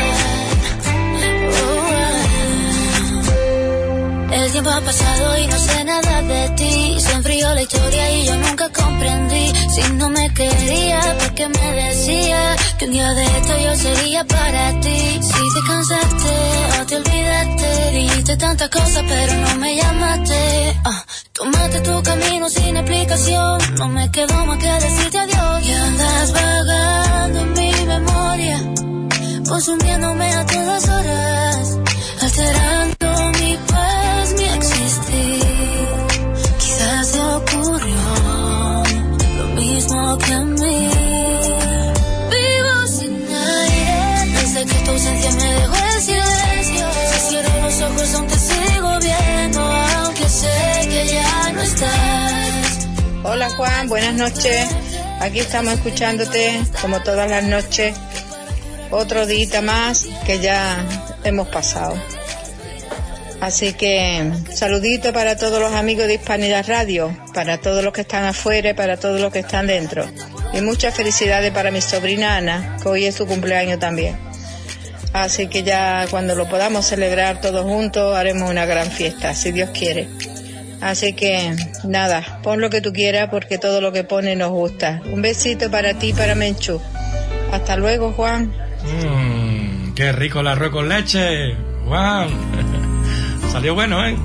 [SPEAKER 2] El tiempo ha pasado y no sé nada de ti. Se enfrió la historia y yo nunca comprendí. Si no me quería, ¿por qué me decía que un día de esto yo sería para ti? Si te cansaste o te olvidaste, dijiste tantas cosas pero no me llamaste. Tomaste tu camino sin explicación, no me quedó más que decirte adiós. Y andas vagando en mi memoria, consumiéndome a todas horas, alterando mi paz, mi existir. Quizás te ocurrió lo mismo que a mí. Vivo sin aire, desde que tu ausencia me dejó el silencio. Si cierro los ojos aún te sigo viendo, aunque sé que ya no estás.
[SPEAKER 11] Hola Juan, buenas noches. Aquí estamos escuchándote como todas las noches. Otro día más que ya hemos pasado. Así que saludito para todos los amigos de Hispanidad Radio, para todos los que están afuera y para todos los que están dentro. Y muchas felicidades para mi sobrina Ana, que hoy es su cumpleaños también. Así que ya cuando lo podamos celebrar todos juntos haremos una gran fiesta, si Dios quiere. Así que nada, pon lo que tú quieras porque todo lo que pone nos gusta. Un besito para ti y para Menchú. Hasta luego, Juan.
[SPEAKER 4] Qué rico el arroz con leche, Juan. Salió bueno, ¿eh?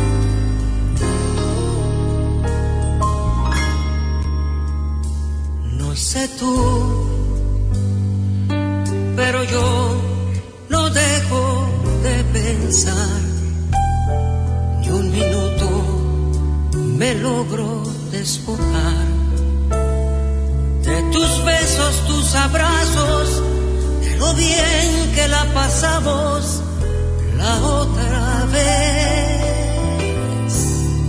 [SPEAKER 6] No sé tú, pero yo no dejo de pensar. Ni un minuto me logro despojar de tus besos, tus abrazos, de lo bien que la pasamos la otra vez.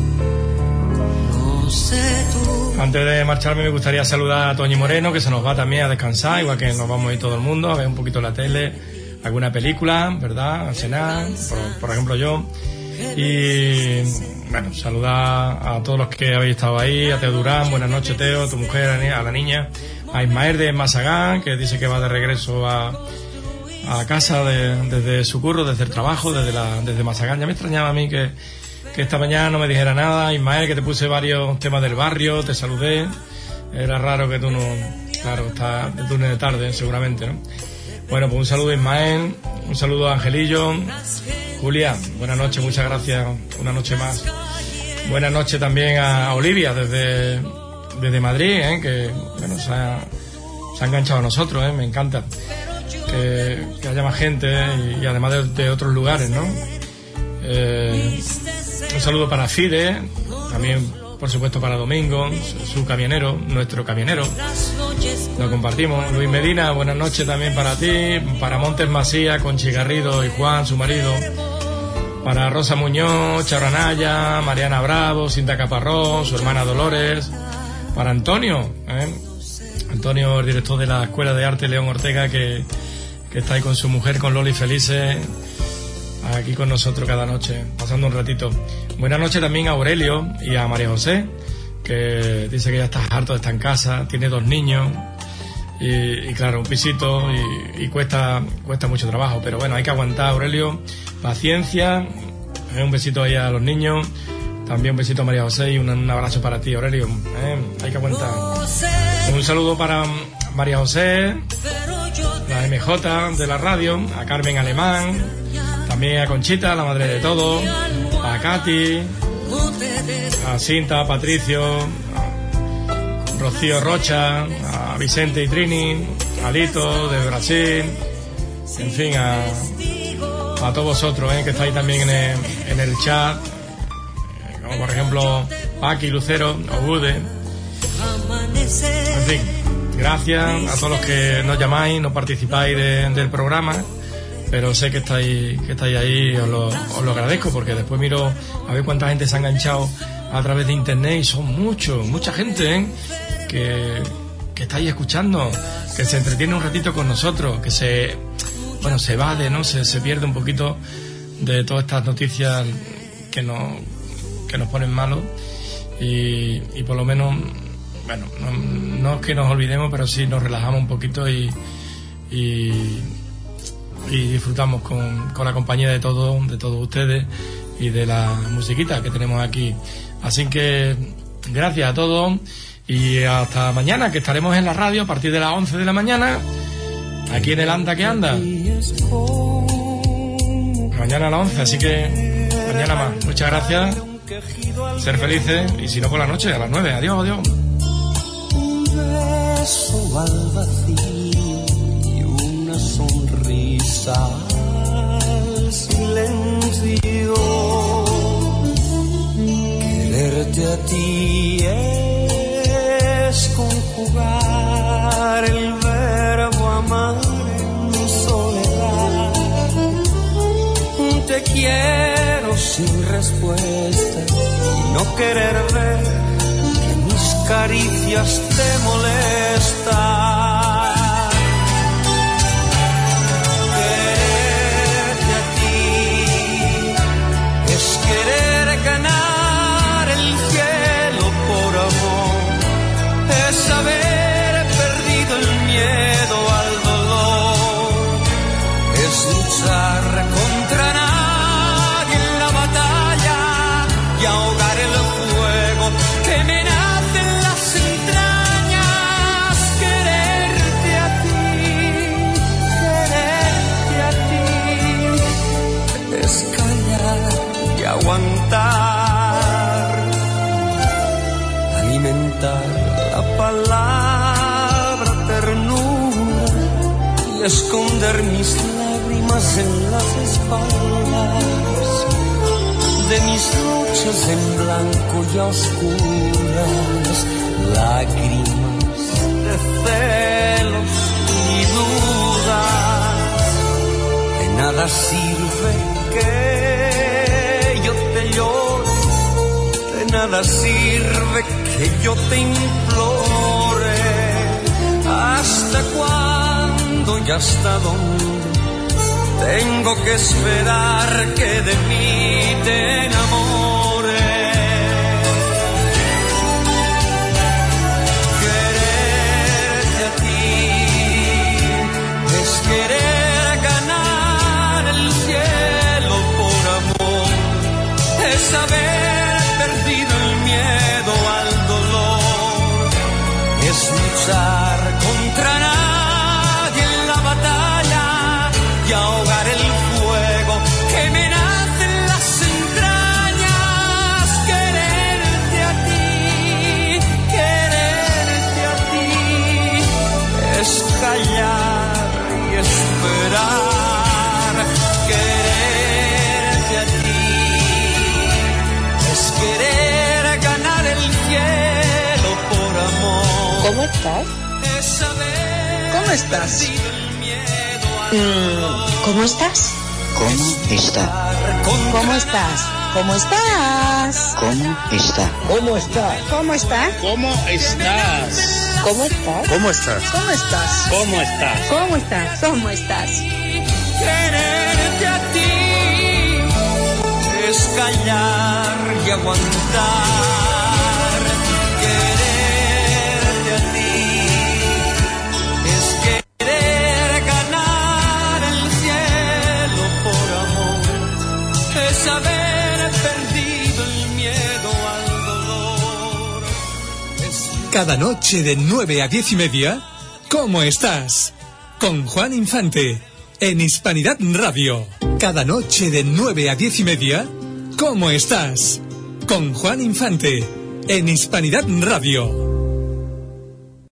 [SPEAKER 6] No sé tú.
[SPEAKER 4] Antes de marcharme me gustaría saludar a Toñi Moreno, que se nos va también a descansar, igual que nos vamos a ir todo el mundo a ver un poquito la tele, alguna película, ¿verdad? A cenar, por ejemplo yo. Y bueno, saludar a todos los que habéis estado ahí, a Teo Durán, buenas noches Teo, a tu mujer, a la niña, a Ismael de Masagán, que dice que va de regreso a casa desde su curro, desde el trabajo, desde Masagán. Ya me extrañaba a mí que esta mañana no me dijera nada. Ismael, que te puse varios temas del barrio, te saludé. Era raro que tú no... Claro, estás de turno de tarde, seguramente, ¿no? Bueno, pues un saludo a Ismael, un saludo a Angelillo. Julia, buenas noches, muchas gracias, una noche más. Buenas noches también a Olivia desde Madrid, que bueno, se ha enganchado a nosotros, me encanta que haya más gente y además de otros lugares, ¿no? Un saludo para Fide, también por supuesto para Domingo, su camionero, nuestro camionero, lo compartimos. Luis Medina, buenas noches también para ti, para Montes Masía, Conchi Garrido y Juan, su marido, para Rosa Muñoz, Charranaya, Mariana Bravo, Cinta Caparrós, su hermana Dolores, para Antonio, Antonio, el director de la Escuela de Arte León Ortega, que está ahí con su mujer, con Loli Felices, aquí con nosotros cada noche, pasando un ratito. Buenas noches también a Aurelio y a María José, que dice que ya está harto de estar en casa, tiene 2 niños y claro, un pisito y cuesta mucho trabajo, pero bueno, hay que aguantar, Aurelio, paciencia, un besito ahí a los niños, también un besito a María José y un abrazo para ti, Aurelio, hay que aguantar. Un saludo para María José, la MJ de la radio, a Carmen Alemán, también a Conchita, la madre de todo, a Katy, a Cinta, a Patricio, a Rocío Rocha, a Vicente y Trini, a Lito de Brasil, en fin, a todos vosotros que estáis también en el chat, como por ejemplo Paqui, Lucero, Ogude, en fin, gracias a todos los que nos llamáis, nos participáis del programa. Pero sé que estáis ahí, os lo agradezco, porque después miro a ver cuánta gente se ha enganchado a través de internet y son mucha gente que está ahí escuchando, que se entretiene un ratito con nosotros, que se evade, ¿no? Se pierde un poquito de todas estas noticias que nos ponen malos y por lo menos, bueno, no es que nos olvidemos, pero sí nos relajamos un poquito y disfrutamos con la compañía de todos ustedes y de la musiquita que tenemos aquí. Así que gracias a todos y hasta mañana, que estaremos en la radio a partir de las 11 de la mañana, aquí en el Anda que Anda. Mañana a las 11, así que mañana más. Muchas gracias, ser felices, y si no por la noche a las 9. Adiós.
[SPEAKER 20] Un beso al vacío y una sonrisa al silencio. Quererte a ti es conjugar el verbo amar en soledad. Te quiero sin respuesta y no querer ver que mis caricias te molestan. Querer ganar el cielo por amor, es haber perdido el miedo al dolor, es luchar contra nadie en la batalla y ahogar el fuego que me nace en las entrañas. Quererte a ti es callar y aguantar, alimentar la palabra ternura y esconder mis lágrimas en las espaldas de mis noches en blanco y a oscuras, lágrimas de celos y dudas. De nada sirve que yo te llore, de nada sirve que yo te implore. ¿Hasta cuándo y hasta dónde tengo que esperar que de mí te enamores? Quererte a ti es querer ganar el cielo por amor, es haber perdido el miedo al dolor, es luchar contra nadie en la batalla y ahogar el fuego que me nace en las entrañas. Quererte
[SPEAKER 1] ¿Cómo estás?
[SPEAKER 9] ¿Cómo estás?
[SPEAKER 1] ¿Cómo estás?
[SPEAKER 10] ¿Cómo está?
[SPEAKER 1] ¿Cómo estás? ¿Cómo estás?
[SPEAKER 10] ¿Cómo está?
[SPEAKER 9] ¿Cómo estás?
[SPEAKER 1] ¿Cómo estás?
[SPEAKER 7] ¿Cómo estás?
[SPEAKER 1] ¿Cómo estás?
[SPEAKER 7] ¿Cómo estás?
[SPEAKER 9] ¿Cómo estás?
[SPEAKER 7] ¿Cómo estás?
[SPEAKER 1] ¿Cómo estás? ¿Cómo estás?
[SPEAKER 16] Quererte a ti es callar y aguantar. Quererte a ti es querer ganar el cielo por amor. Es haber perdido el miedo al dolor.
[SPEAKER 3] Cada noche de 9 a 10:30, ¿cómo estás? Con Juan Infante, en Hispanidad Radio. Cada noche de 9 a 10:30, ¿cómo estás? Con Juan Infante, en Hispanidad Radio.